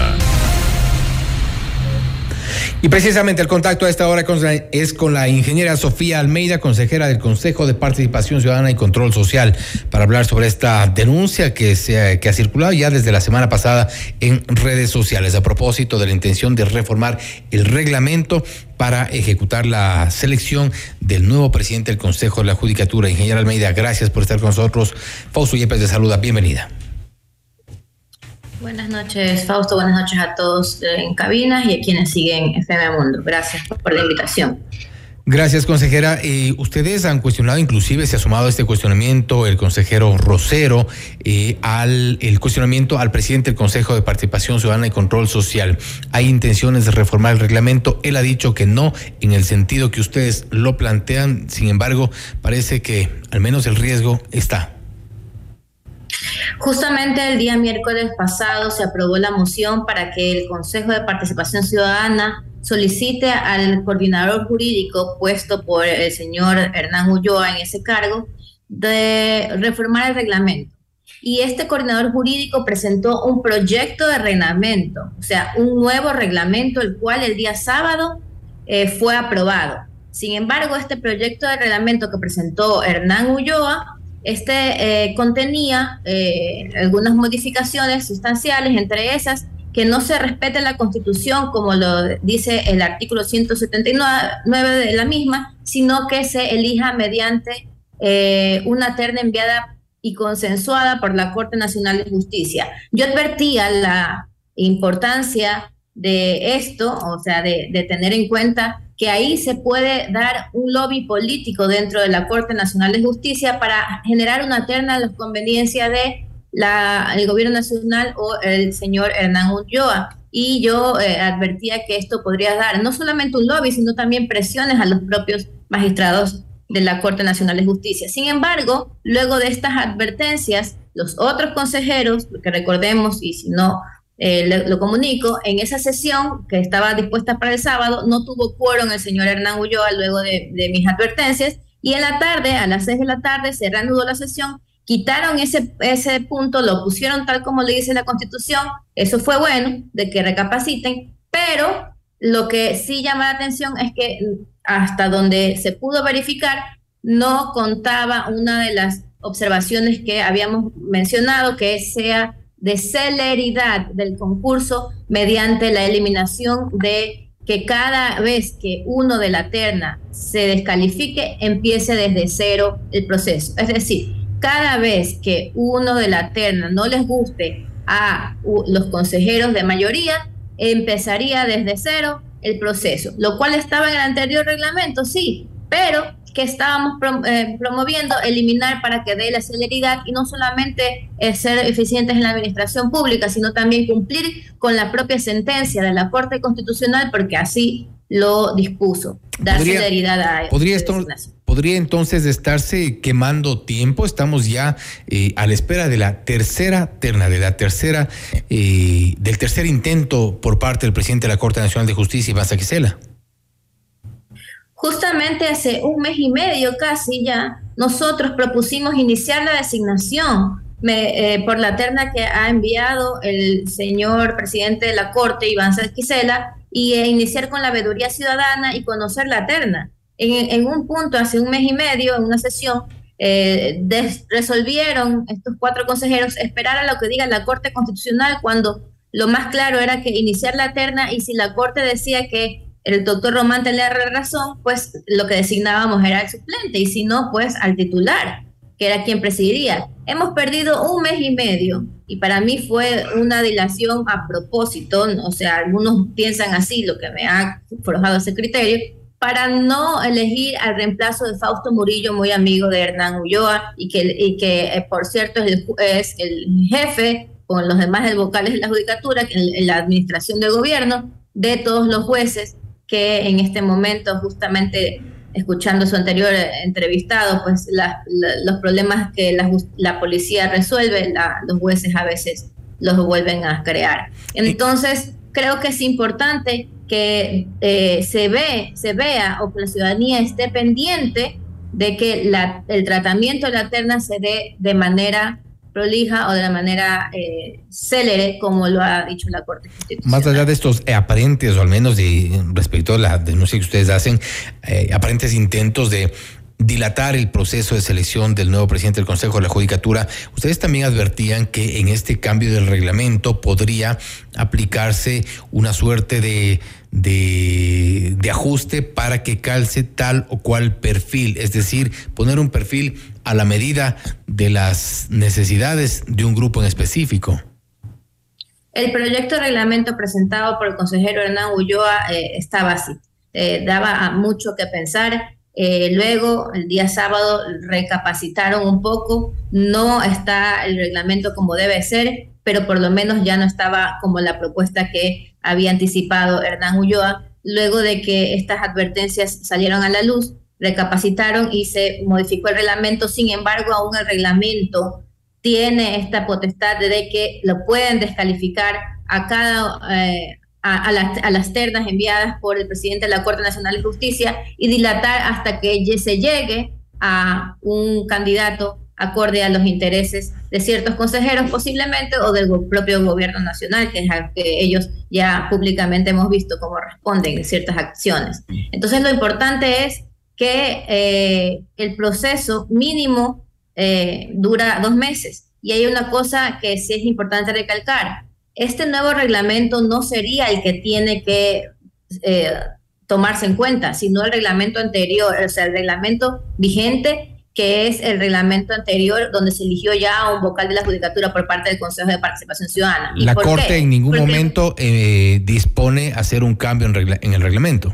Speaker 2: Y precisamente el contacto a esta hora es con la ingeniera Sofía Almeida, consejera del Consejo de Participación Ciudadana y Control Social, para hablar sobre esta denuncia que, se, que ha circulado ya desde la semana pasada en redes sociales a propósito de la intención de reformar el reglamento para ejecutar la selección del nuevo presidente del Consejo de la Judicatura. Ingeniera Almeida, gracias por estar con nosotros. Fausto Yepes te saluda, bienvenida.
Speaker 17: Buenas noches, Fausto. Buenas noches a todos en cabinas y a quienes siguen F M Mundo. Gracias por la invitación.
Speaker 2: Gracias, consejera. Eh, ustedes han cuestionado, inclusive se ha sumado a este cuestionamiento el consejero Rosero, eh, al el cuestionamiento al presidente del Consejo de Participación Ciudadana y Control Social. ¿Hay intenciones de reformar el reglamento? Él ha dicho que no, en el sentido que ustedes lo plantean. Sin embargo, parece que al menos el riesgo está.
Speaker 17: Justamente el día miércoles pasado se aprobó la moción para que el Consejo de Participación Ciudadana solicite al coordinador jurídico puesto por el señor Hernán Ulloa en ese cargo de reformar el reglamento. Y este coordinador jurídico presentó un proyecto de reglamento, o sea, un nuevo reglamento, el cual el día sábado eh, fue aprobado. Sin embargo, este proyecto de reglamento que presentó Hernán Ulloa, este eh, contenía eh, algunas modificaciones sustanciales, entre esas que no se respete la Constitución, como lo dice el artículo ciento setenta y nueve de la misma, sino que se elija mediante eh, una terna enviada y consensuada por la Corte Nacional de Justicia. Yo advertía la importancia de esto, o sea, de, de tener en cuenta que ahí se puede dar un lobby político dentro de la Corte Nacional de Justicia para generar una terna a la conveniencia de La, el gobierno nacional o el señor Hernán Ulloa. Y yo eh, advertía que esto podría dar no solamente un lobby, sino también presiones a los propios magistrados de la Corte Nacional de Justicia. Sin embargo, luego de estas advertencias, los otros consejeros, porque recordemos, y si no eh, lo, lo comunico, en esa sesión que estaba dispuesta para el sábado, no tuvo quórum el señor Hernán Ulloa luego de, de mis advertencias, y en la tarde, a las seis de la tarde, se reanudó la sesión. Quitaron ese, ese punto, lo pusieron tal como le dice la Constitución. Eso fue bueno, de que recapaciten, pero lo que sí llama la atención es que hasta donde se pudo verificar, no contaba una de las observaciones que habíamos mencionado, que sea de celeridad del concurso mediante la eliminación de que cada vez que uno de la terna se descalifique, empiece desde cero el proceso. Es decir, cada vez que uno de la terna no les guste a los consejeros de mayoría, empezaría desde cero el proceso, lo cual estaba en el anterior reglamento, sí, pero que estábamos prom eh, promoviendo eliminar para que dé la celeridad y no solamente eh, ser eficientes en la administración pública, sino también cumplir con la propia sentencia de la Corte Constitucional, porque así lo dispuso, dar
Speaker 2: ¿Podría,
Speaker 17: celeridad a
Speaker 2: podría, esto, ¿Podría entonces estarse quemando tiempo? Estamos ya eh, a la espera de la tercera terna, de la tercera, eh, del tercer intento por parte del presidente de la Corte Nacional de Justicia, Iván Saquicela.
Speaker 17: Justamente hace un mes y medio casi ya, nosotros propusimos iniciar la designación me, eh, por la terna que ha enviado el señor presidente de la Corte, Iván Saquicela, y eh, iniciar con la veeduría ciudadana y conocer la terna. En, en un punto, hace un mes y medio, en una sesión, eh, des, resolvieron estos cuatro consejeros esperar a lo que diga la Corte Constitucional, cuando lo más claro era que iniciar la terna, y si la Corte decía que el doctor Román tenía razón, pues lo que designábamos era el suplente, y si no, pues al titular, que era quien presidiría. Hemos perdido un mes y medio, y para mí fue una dilación a propósito, ¿no? O sea, algunos piensan así, lo que me ha forjado ese criterio, para no elegir al reemplazo de Fausto Murillo, muy amigo de Hernán Ulloa, y que, y que eh, por cierto, es el, es el jefe, con los demás el vocales de la judicatura, en, en la administración del gobierno, de todos los jueces, que en este momento, justamente escuchando su anterior entrevistado, pues la, la, los problemas que la, la policía resuelve, la, los jueces a veces los vuelven a crear. Entonces, creo que es importante que eh, se, ve, se vea, o que la ciudadanía esté pendiente de que la, el tratamiento de la terna se dé de manera prolija o de la manera eh, célere, como lo ha dicho la Corte Constitucional.
Speaker 2: Más allá de estos eh, aparentes, o al menos de respecto a la denuncia que ustedes hacen, eh, aparentes intentos de dilatar el proceso de selección del nuevo presidente del Consejo de la Judicatura, ustedes también advertían que en este cambio del reglamento podría aplicarse una suerte de, de, de ajuste para que calce tal o cual perfil, es decir, poner un perfil a la medida de las necesidades de un grupo en específico.
Speaker 17: El proyecto de reglamento presentado por el consejero Hernán Ulloa eh, estaba así. eh, daba mucho que pensar. Eh, luego, el día sábado, recapacitaron un poco, no está el reglamento como debe ser, pero por lo menos ya no estaba como la propuesta que había anticipado Hernán Ulloa. Luego de que estas advertencias salieron a la luz, recapacitaron y se modificó el reglamento. Sin embargo, aún el reglamento tiene esta potestad de que lo pueden descalificar a cada... Eh, A, a, las, a las ternas enviadas por el presidente de la Corte Nacional de Justicia y dilatar hasta que se llegue a un candidato acorde a los intereses de ciertos consejeros posiblemente o del propio gobierno nacional, que es al que ellos ya públicamente hemos visto cómo responden en ciertas acciones. Entonces lo importante es que eh, el proceso mínimo eh, dura dos meses y hay una cosa que sí es importante recalcar. Este nuevo reglamento no sería el que tiene que eh, tomarse en cuenta, sino el reglamento anterior, o sea, el reglamento vigente, que es el reglamento anterior donde se eligió ya a un vocal de la Judicatura por parte del Consejo de Participación Ciudadana.
Speaker 2: La Corte
Speaker 17: qué?
Speaker 2: en ningún
Speaker 17: Porque
Speaker 2: momento eh, dispone hacer un cambio en, regla en el reglamento.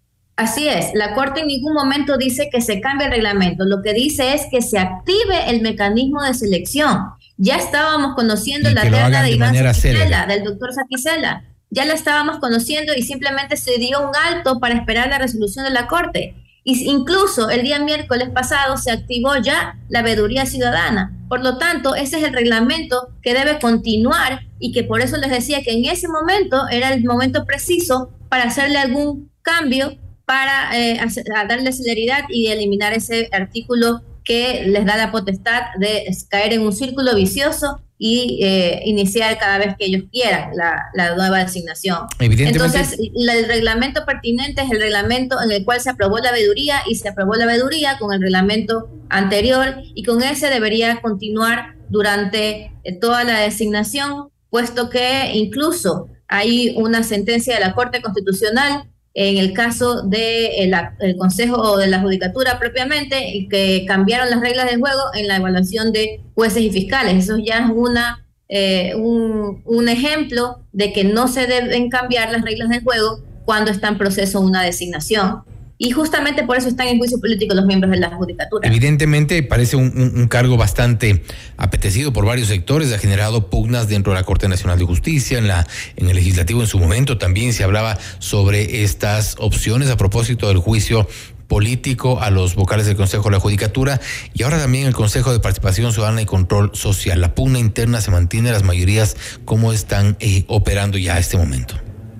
Speaker 17: Así es, la Corte en ningún momento dice que se cambie el reglamento, lo que dice es que se active el mecanismo de selección. Ya estábamos conociendo la terna de Iván Saquicela, del doctor Saquicela, ya la estábamos conociendo y simplemente se dio un alto para esperar la resolución de la Corte. Y incluso el día miércoles pasado se activó ya la veeduría ciudadana. Por lo tanto, ese es el reglamento que debe continuar y que por eso les decía que en ese momento era el momento preciso para hacerle algún cambio para eh, hacer, darle celeridad y eliminar ese artículo que les da la potestad de caer en un círculo vicioso y eh, iniciar cada vez que ellos quieran la, la nueva designación. Entonces, la, el reglamento pertinente es el reglamento en el cual se aprobó la veeduría y se aprobó la veeduría con el reglamento anterior y con ese debería continuar durante eh, toda la designación, puesto que incluso hay una sentencia de la Corte Constitucional en el caso del de Consejo o de la Judicatura propiamente, y que cambiaron las reglas del juego en la evaluación de jueces y fiscales. Eso ya es una, eh, un, un ejemplo de que no se deben cambiar las reglas del juego cuando está en proceso una designación. Y justamente por eso están en juicio político los miembros de la Judicatura.
Speaker 2: Evidentemente parece un, un, un cargo bastante apetecido por varios sectores, ha generado pugnas dentro de la Corte Nacional de Justicia, en, la, en el Legislativo en su momento también se hablaba sobre estas opciones a propósito del juicio político a los vocales del Consejo de la Judicatura y ahora también el Consejo de Participación Ciudadana y Control Social. La pugna interna se mantiene, las mayorías, ¿cómo están eh, operando ya a este momento?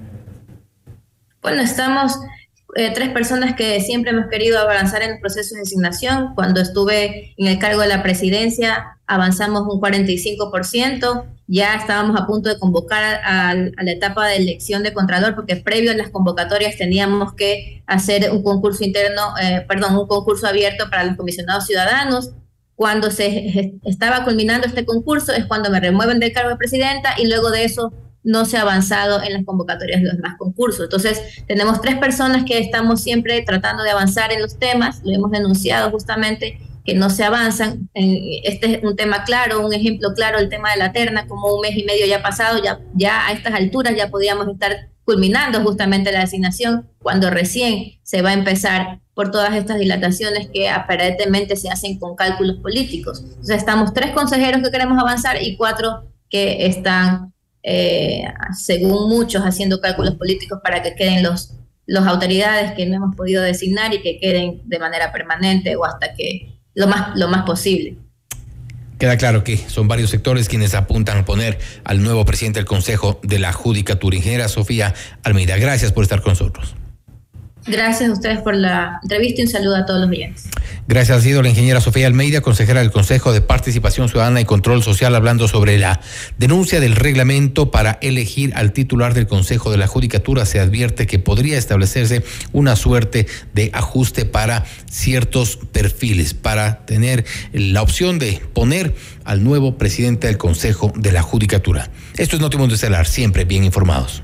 Speaker 17: Bueno, estamos... Eh, tres personas que siempre hemos querido avanzar en el proceso de designación. Cuando estuve en el cargo de la presidencia avanzamos un cuarenta y cinco por ciento, ya estábamos a punto de convocar a, a, a la etapa de elección de Contralor, porque previo a las convocatorias teníamos que hacer un concurso interno, eh, perdón, un concurso abierto para los comisionados ciudadanos. Cuando se estaba culminando este concurso es cuando me remueven del cargo de presidenta y luego de eso no se ha avanzado en las convocatorias de los demás concursos. Entonces, tenemos tres personas que estamos siempre tratando de avanzar en los temas, lo hemos denunciado justamente, que no se avanzan. Este es un tema claro, un ejemplo claro, el tema de la terna, como un mes y medio ya ha pasado, ya, ya a estas alturas ya podríamos estar culminando justamente la designación, cuando recién se va a empezar por todas estas dilataciones que aparentemente se hacen con cálculos políticos. Entonces, estamos tres consejeros que queremos avanzar y cuatro que están Eh, según muchos haciendo cálculos políticos para que queden los, los autoridades que no hemos podido designar y que queden de manera permanente o hasta que lo más, lo más posible.
Speaker 2: Queda claro que son varios sectores quienes apuntan a poner al nuevo presidente del Consejo de la Judicatura. Ingeniera Sofía Almeida, gracias por estar con nosotros.
Speaker 17: Gracias a ustedes por la entrevista y un saludo a todos los oyentes.
Speaker 2: Gracias, ha sido la ingeniera Sofía Almeida, consejera del Consejo de Participación Ciudadana y Control Social, hablando sobre la denuncia del reglamento para elegir al titular del Consejo de la Judicatura. Se advierte que podría establecerse una suerte de ajuste para ciertos perfiles, para tener la opción de poner al nuevo presidente del Consejo de la Judicatura. Esto es Notimundo Estelar, siempre bien informados.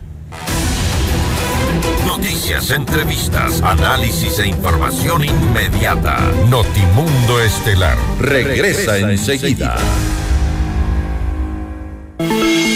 Speaker 1: Noticias, entrevistas, análisis e información inmediata. Notimundo Estelar regresa, regresa enseguida.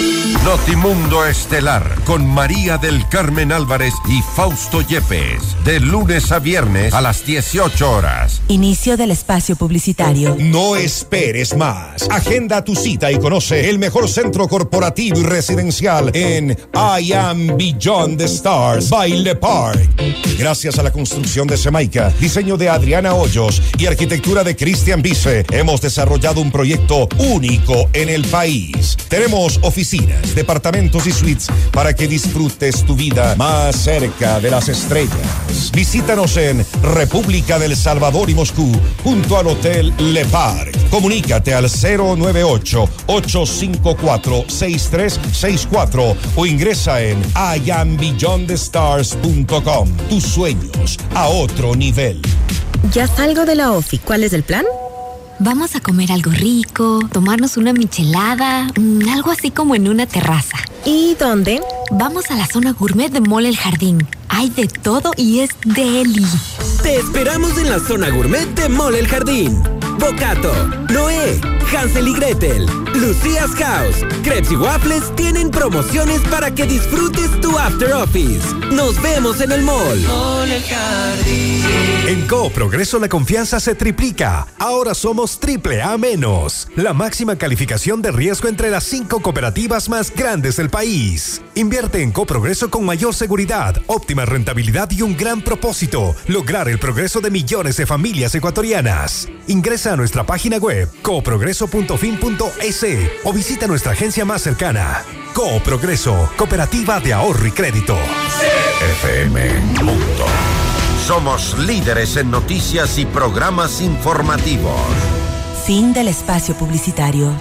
Speaker 1: Notimundo Estelar con María del Carmen Álvarez y Fausto Yepes. De lunes a viernes a las dieciocho horas.
Speaker 5: Inicio del espacio publicitario.
Speaker 11: No esperes más. Agenda tu cita y conoce el mejor centro corporativo y residencial en I Am Beyond the Stars by Le Parc. Gracias a la construcción de Semaica, diseño de Adriana Hoyos y arquitectura de Cristian Vice, hemos desarrollado un proyecto único en el país. Tenemos oficinas, departamentos y suites para que disfrutes tu vida más cerca de las estrellas. Visítanos en República del Salvador y Moscú junto al Hotel Le Parc. Comunícate al cero nueve ocho, ocho cinco cuatro, seis tres seis cuatro o ingresa en I am beyond the stars punto com. Tus sueños a otro nivel.
Speaker 22: Ya salgo de la ofi. ¿Cuál es el plan? Vamos a comer algo rico, tomarnos una michelada, mmm, algo así como en una terraza. ¿Y dónde? Vamos a la zona gourmet de Mall El Jardín. Hay de todo y es deli.
Speaker 8: Te esperamos en la zona gourmet de Mall El Jardín. Bocato, Noé, Hansel y Gretel, Lucía's House, Crepes y Waffles tienen promociones para que disfrutes tu after office. Nos vemos en el mall.
Speaker 6: Mall El Jardín.
Speaker 12: En Coop Progreso la confianza se triplica. Ahora somos triple A menos. La máxima calificación de riesgo entre las cinco cooperativas más grandes del país. Invierte en Coop Progreso con mayor seguridad, óptima rentabilidad y un gran propósito: lograr el progreso de millones de familias ecuatorianas. Ingresa a nuestra página web cooprogreso punto fin punto es o visita nuestra agencia más cercana. Coop Progreso, Cooperativa de Ahorro y Crédito.
Speaker 1: F M Mundo. Somos líderes en noticias y programas informativos.
Speaker 5: Fin del espacio publicitario.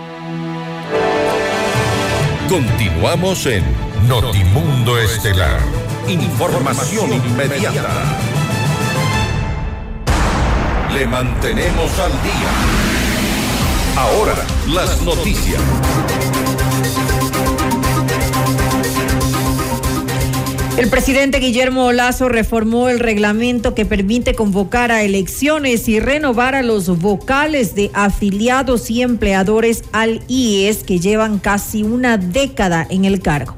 Speaker 1: Continuamos en Notimundo Estelar. Información inmediata. Le mantenemos al día. Ahora, las noticias.
Speaker 3: El presidente Guillermo Lasso reformó el reglamento que permite convocar a elecciones y renovar a los vocales de afiliados y empleadores al I E S que llevan casi una década en el cargo.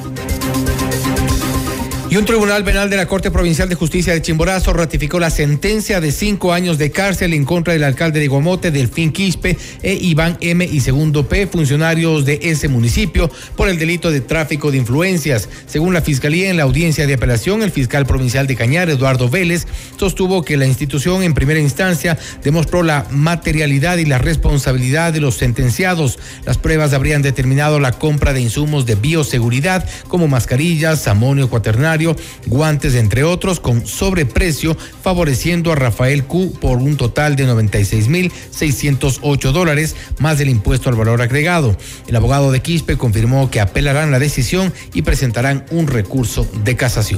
Speaker 2: Y un tribunal penal de la Corte Provincial de Justicia de Chimborazo ratificó la sentencia de cinco años de cárcel en contra del alcalde de Guamote, Delfín Quispe, e Iván M. y Segundo P., funcionarios de ese municipio, por el delito de tráfico de influencias. Según la Fiscalía, en la audiencia de apelación, el fiscal provincial de Cañar, Eduardo Vélez, sostuvo que la institución en primera instancia demostró la materialidad y la responsabilidad de los sentenciados. Las pruebas habrían determinado la compra de insumos de bioseguridad como mascarillas, amonio cuaternario, guantes, entre otros, con sobreprecio, favoreciendo a Rafael Q por un total de noventa y seis mil seiscientos ocho dólares, más del impuesto al valor agregado. El abogado de Quispe confirmó que apelarán la decisión y presentarán un recurso de casación.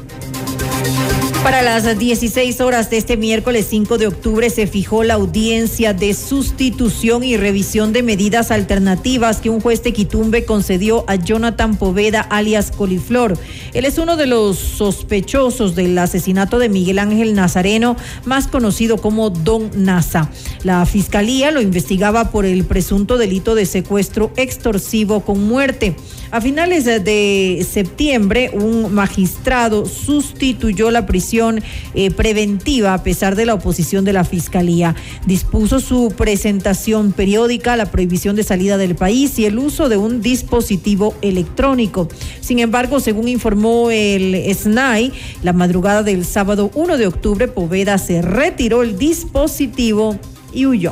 Speaker 3: Para las dieciséis horas de este miércoles cinco de octubre se fijó la audiencia de sustitución y revisión de medidas alternativas que un juez de Quitumbe concedió a Jonathan Poveda, alias Coliflor. Él es uno de los sospechosos del asesinato de Miguel Ángel Nazareno, más conocido como Don Nasa. La fiscalía lo investigaba por el presunto delito de secuestro extorsivo con muerte. A finales de septiembre, un magistrado sustituyó la prisión eh, preventiva a pesar de la oposición de la Fiscalía. Dispuso su presentación periódica, la prohibición de salida del país y el uso de un dispositivo electrónico. Sin embargo, según informó el S N A I, la madrugada del sábado uno de octubre, Poveda se retiró el dispositivo y huyó.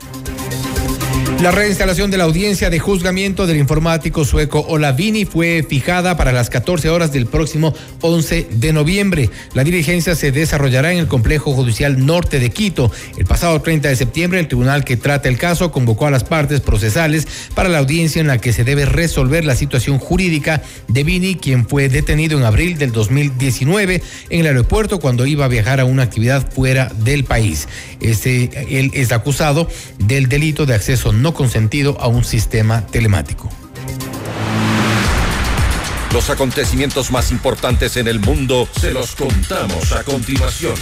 Speaker 2: La reinstalación de la audiencia de juzgamiento del informático sueco Olavini fue fijada para las catorce horas del próximo once de noviembre. La diligencia se desarrollará en el Complejo Judicial Norte de Quito. El pasado treinta de septiembre, el tribunal que trata el caso convocó a las partes procesales para la audiencia en la que se debe resolver la situación jurídica de Vini, quien fue detenido en abril del dos mil diecinueve en el aeropuerto cuando iba a viajar a una actividad fuera del país. Este, él es acusado del delito de acceso no consentido a un sistema telemático.
Speaker 1: Los acontecimientos más importantes en el mundo se los contamos a continuación.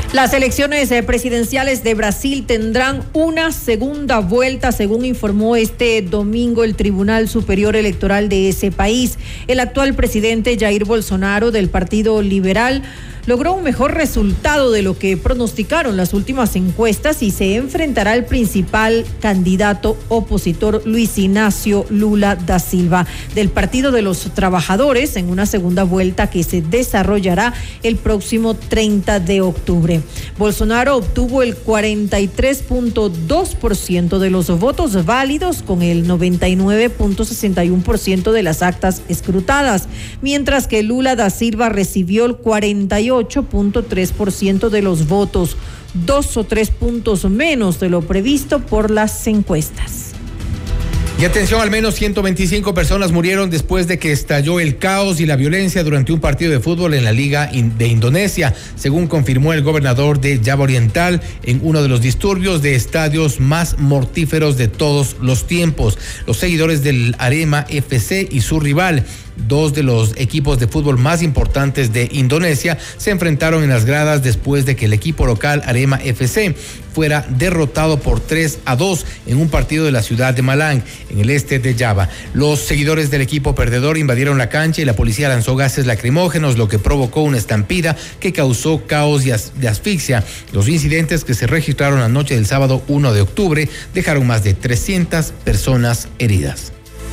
Speaker 3: Las elecciones presidenciales de Brasil tendrán una segunda vuelta, según informó este domingo el Tribunal Superior Electoral de ese país. El actual presidente Jair Bolsonaro, del Partido Liberal, logró un mejor resultado de lo que pronosticaron las últimas encuestas y se enfrentará al principal candidato opositor, Luis Ignacio Lula da Silva, del Partido de los Trabajadores, en una segunda vuelta que se desarrollará el próximo treinta de octubre. Bolsonaro obtuvo el cuarenta y tres punto dos por ciento de los votos válidos, con el noventa y nueve punto sesenta y uno por ciento de las actas escrutadas, mientras que Lula da Silva recibió el cuarenta y ocho punto tres por ciento de los votos, dos o tres puntos menos de lo previsto por las encuestas.
Speaker 2: Y atención, al menos ciento veinticinco personas murieron después de que estalló el caos y la violencia durante un partido de fútbol en la Liga de Indonesia, según confirmó el gobernador de Java Oriental, en uno de los disturbios de estadios más mortíferos de todos los tiempos. Los seguidores del Arema F C y su rival, dos de los equipos de fútbol más importantes de Indonesia, se enfrentaron en las gradas después de que el equipo local Arema F C fuera derrotado por tres a dos en un partido de la ciudad de Malang, en el este de Java. Los seguidores del equipo perdedor invadieron la cancha y la policía lanzó gases lacrimógenos, lo que provocó una estampida que causó caos y as- de asfixia. Los incidentes, que se registraron la noche del sábado uno de octubre, dejaron más de trescientas personas heridas.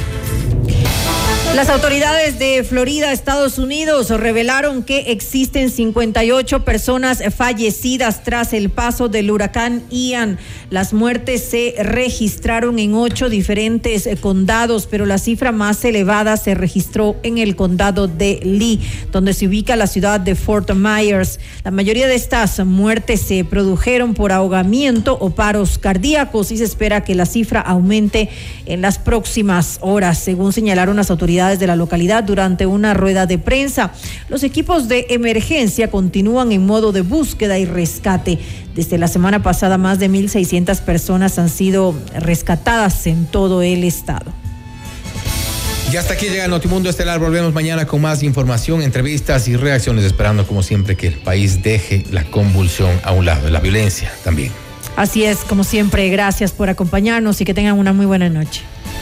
Speaker 3: Las autoridades de Florida, Estados Unidos, revelaron que existen cincuenta y ocho personas fallecidas tras el paso del huracán Ian. Las muertes se registraron en ocho diferentes condados, pero la cifra más elevada se registró en el condado de Lee, donde se ubica la ciudad de Fort Myers. La mayoría de estas muertes se produjeron por ahogamiento o paros cardíacos y se espera que la cifra aumente en las próximas horas, según señalaron las autoridades de la localidad durante una rueda de prensa. Los equipos de emergencia continúan en modo de búsqueda y rescate. Desde la semana pasada, más de mil seiscientas personas han sido rescatadas en todo el estado.
Speaker 2: Y hasta aquí llega Notimundo Estelar. Volvemos mañana con más información, entrevistas y reacciones, esperando como siempre que el país deje la convulsión a un lado, la violencia también.
Speaker 3: Así es, como siempre, gracias por acompañarnos y que tengan una muy buena noche.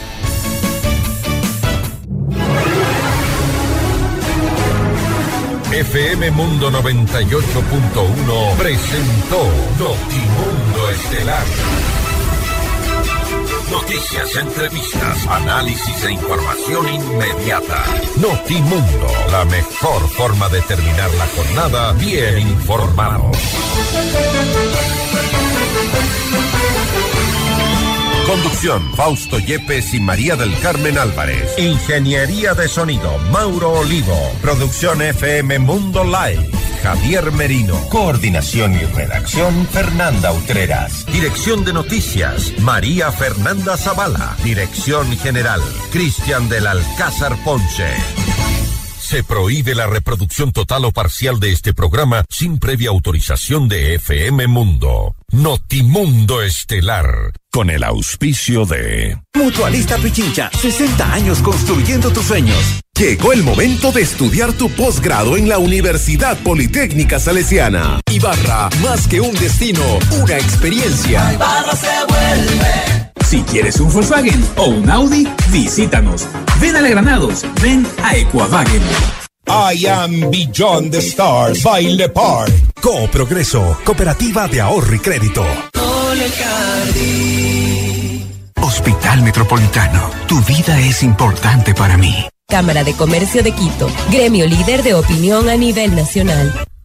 Speaker 1: F M Mundo noventa y ocho punto uno presentó Notimundo Estelar. Noticias, entrevistas, análisis e información inmediata. Notimundo, la mejor forma de terminar la jornada bien informados. Conducción, Fausto Yepes y María del Carmen Álvarez. Ingeniería de sonido, Mauro Olivo. Producción F M Mundo Live, Javier Merino. Coordinación y redacción, Fernanda Utreras. Dirección de noticias, María Fernanda Zavala. Dirección general, Cristian del Alcázar Ponce. Se prohíbe la reproducción total o parcial de este programa sin previa autorización de F M Mundo. Notimundo Estelar, con el auspicio de
Speaker 7: Mutualista Pichincha, sesenta años construyendo tus sueños. Llegó el momento de estudiar tu posgrado en la Universidad Politécnica Salesiana.
Speaker 4: Ibarra, más que un destino, una experiencia.
Speaker 6: Ibarra se vuelve.
Speaker 18: Si quieres un Volkswagen o un Audi, visítanos. Ven a Granados, ven a Equavagen.
Speaker 11: I am Beyond the Stars by Le Parc.
Speaker 12: Coprogreso, Cooperativa de Ahorro y Crédito.
Speaker 16: Hospital Metropolitano, tu vida es importante para mí.
Speaker 10: Cámara de Comercio de Quito, gremio líder de opinión a nivel nacional.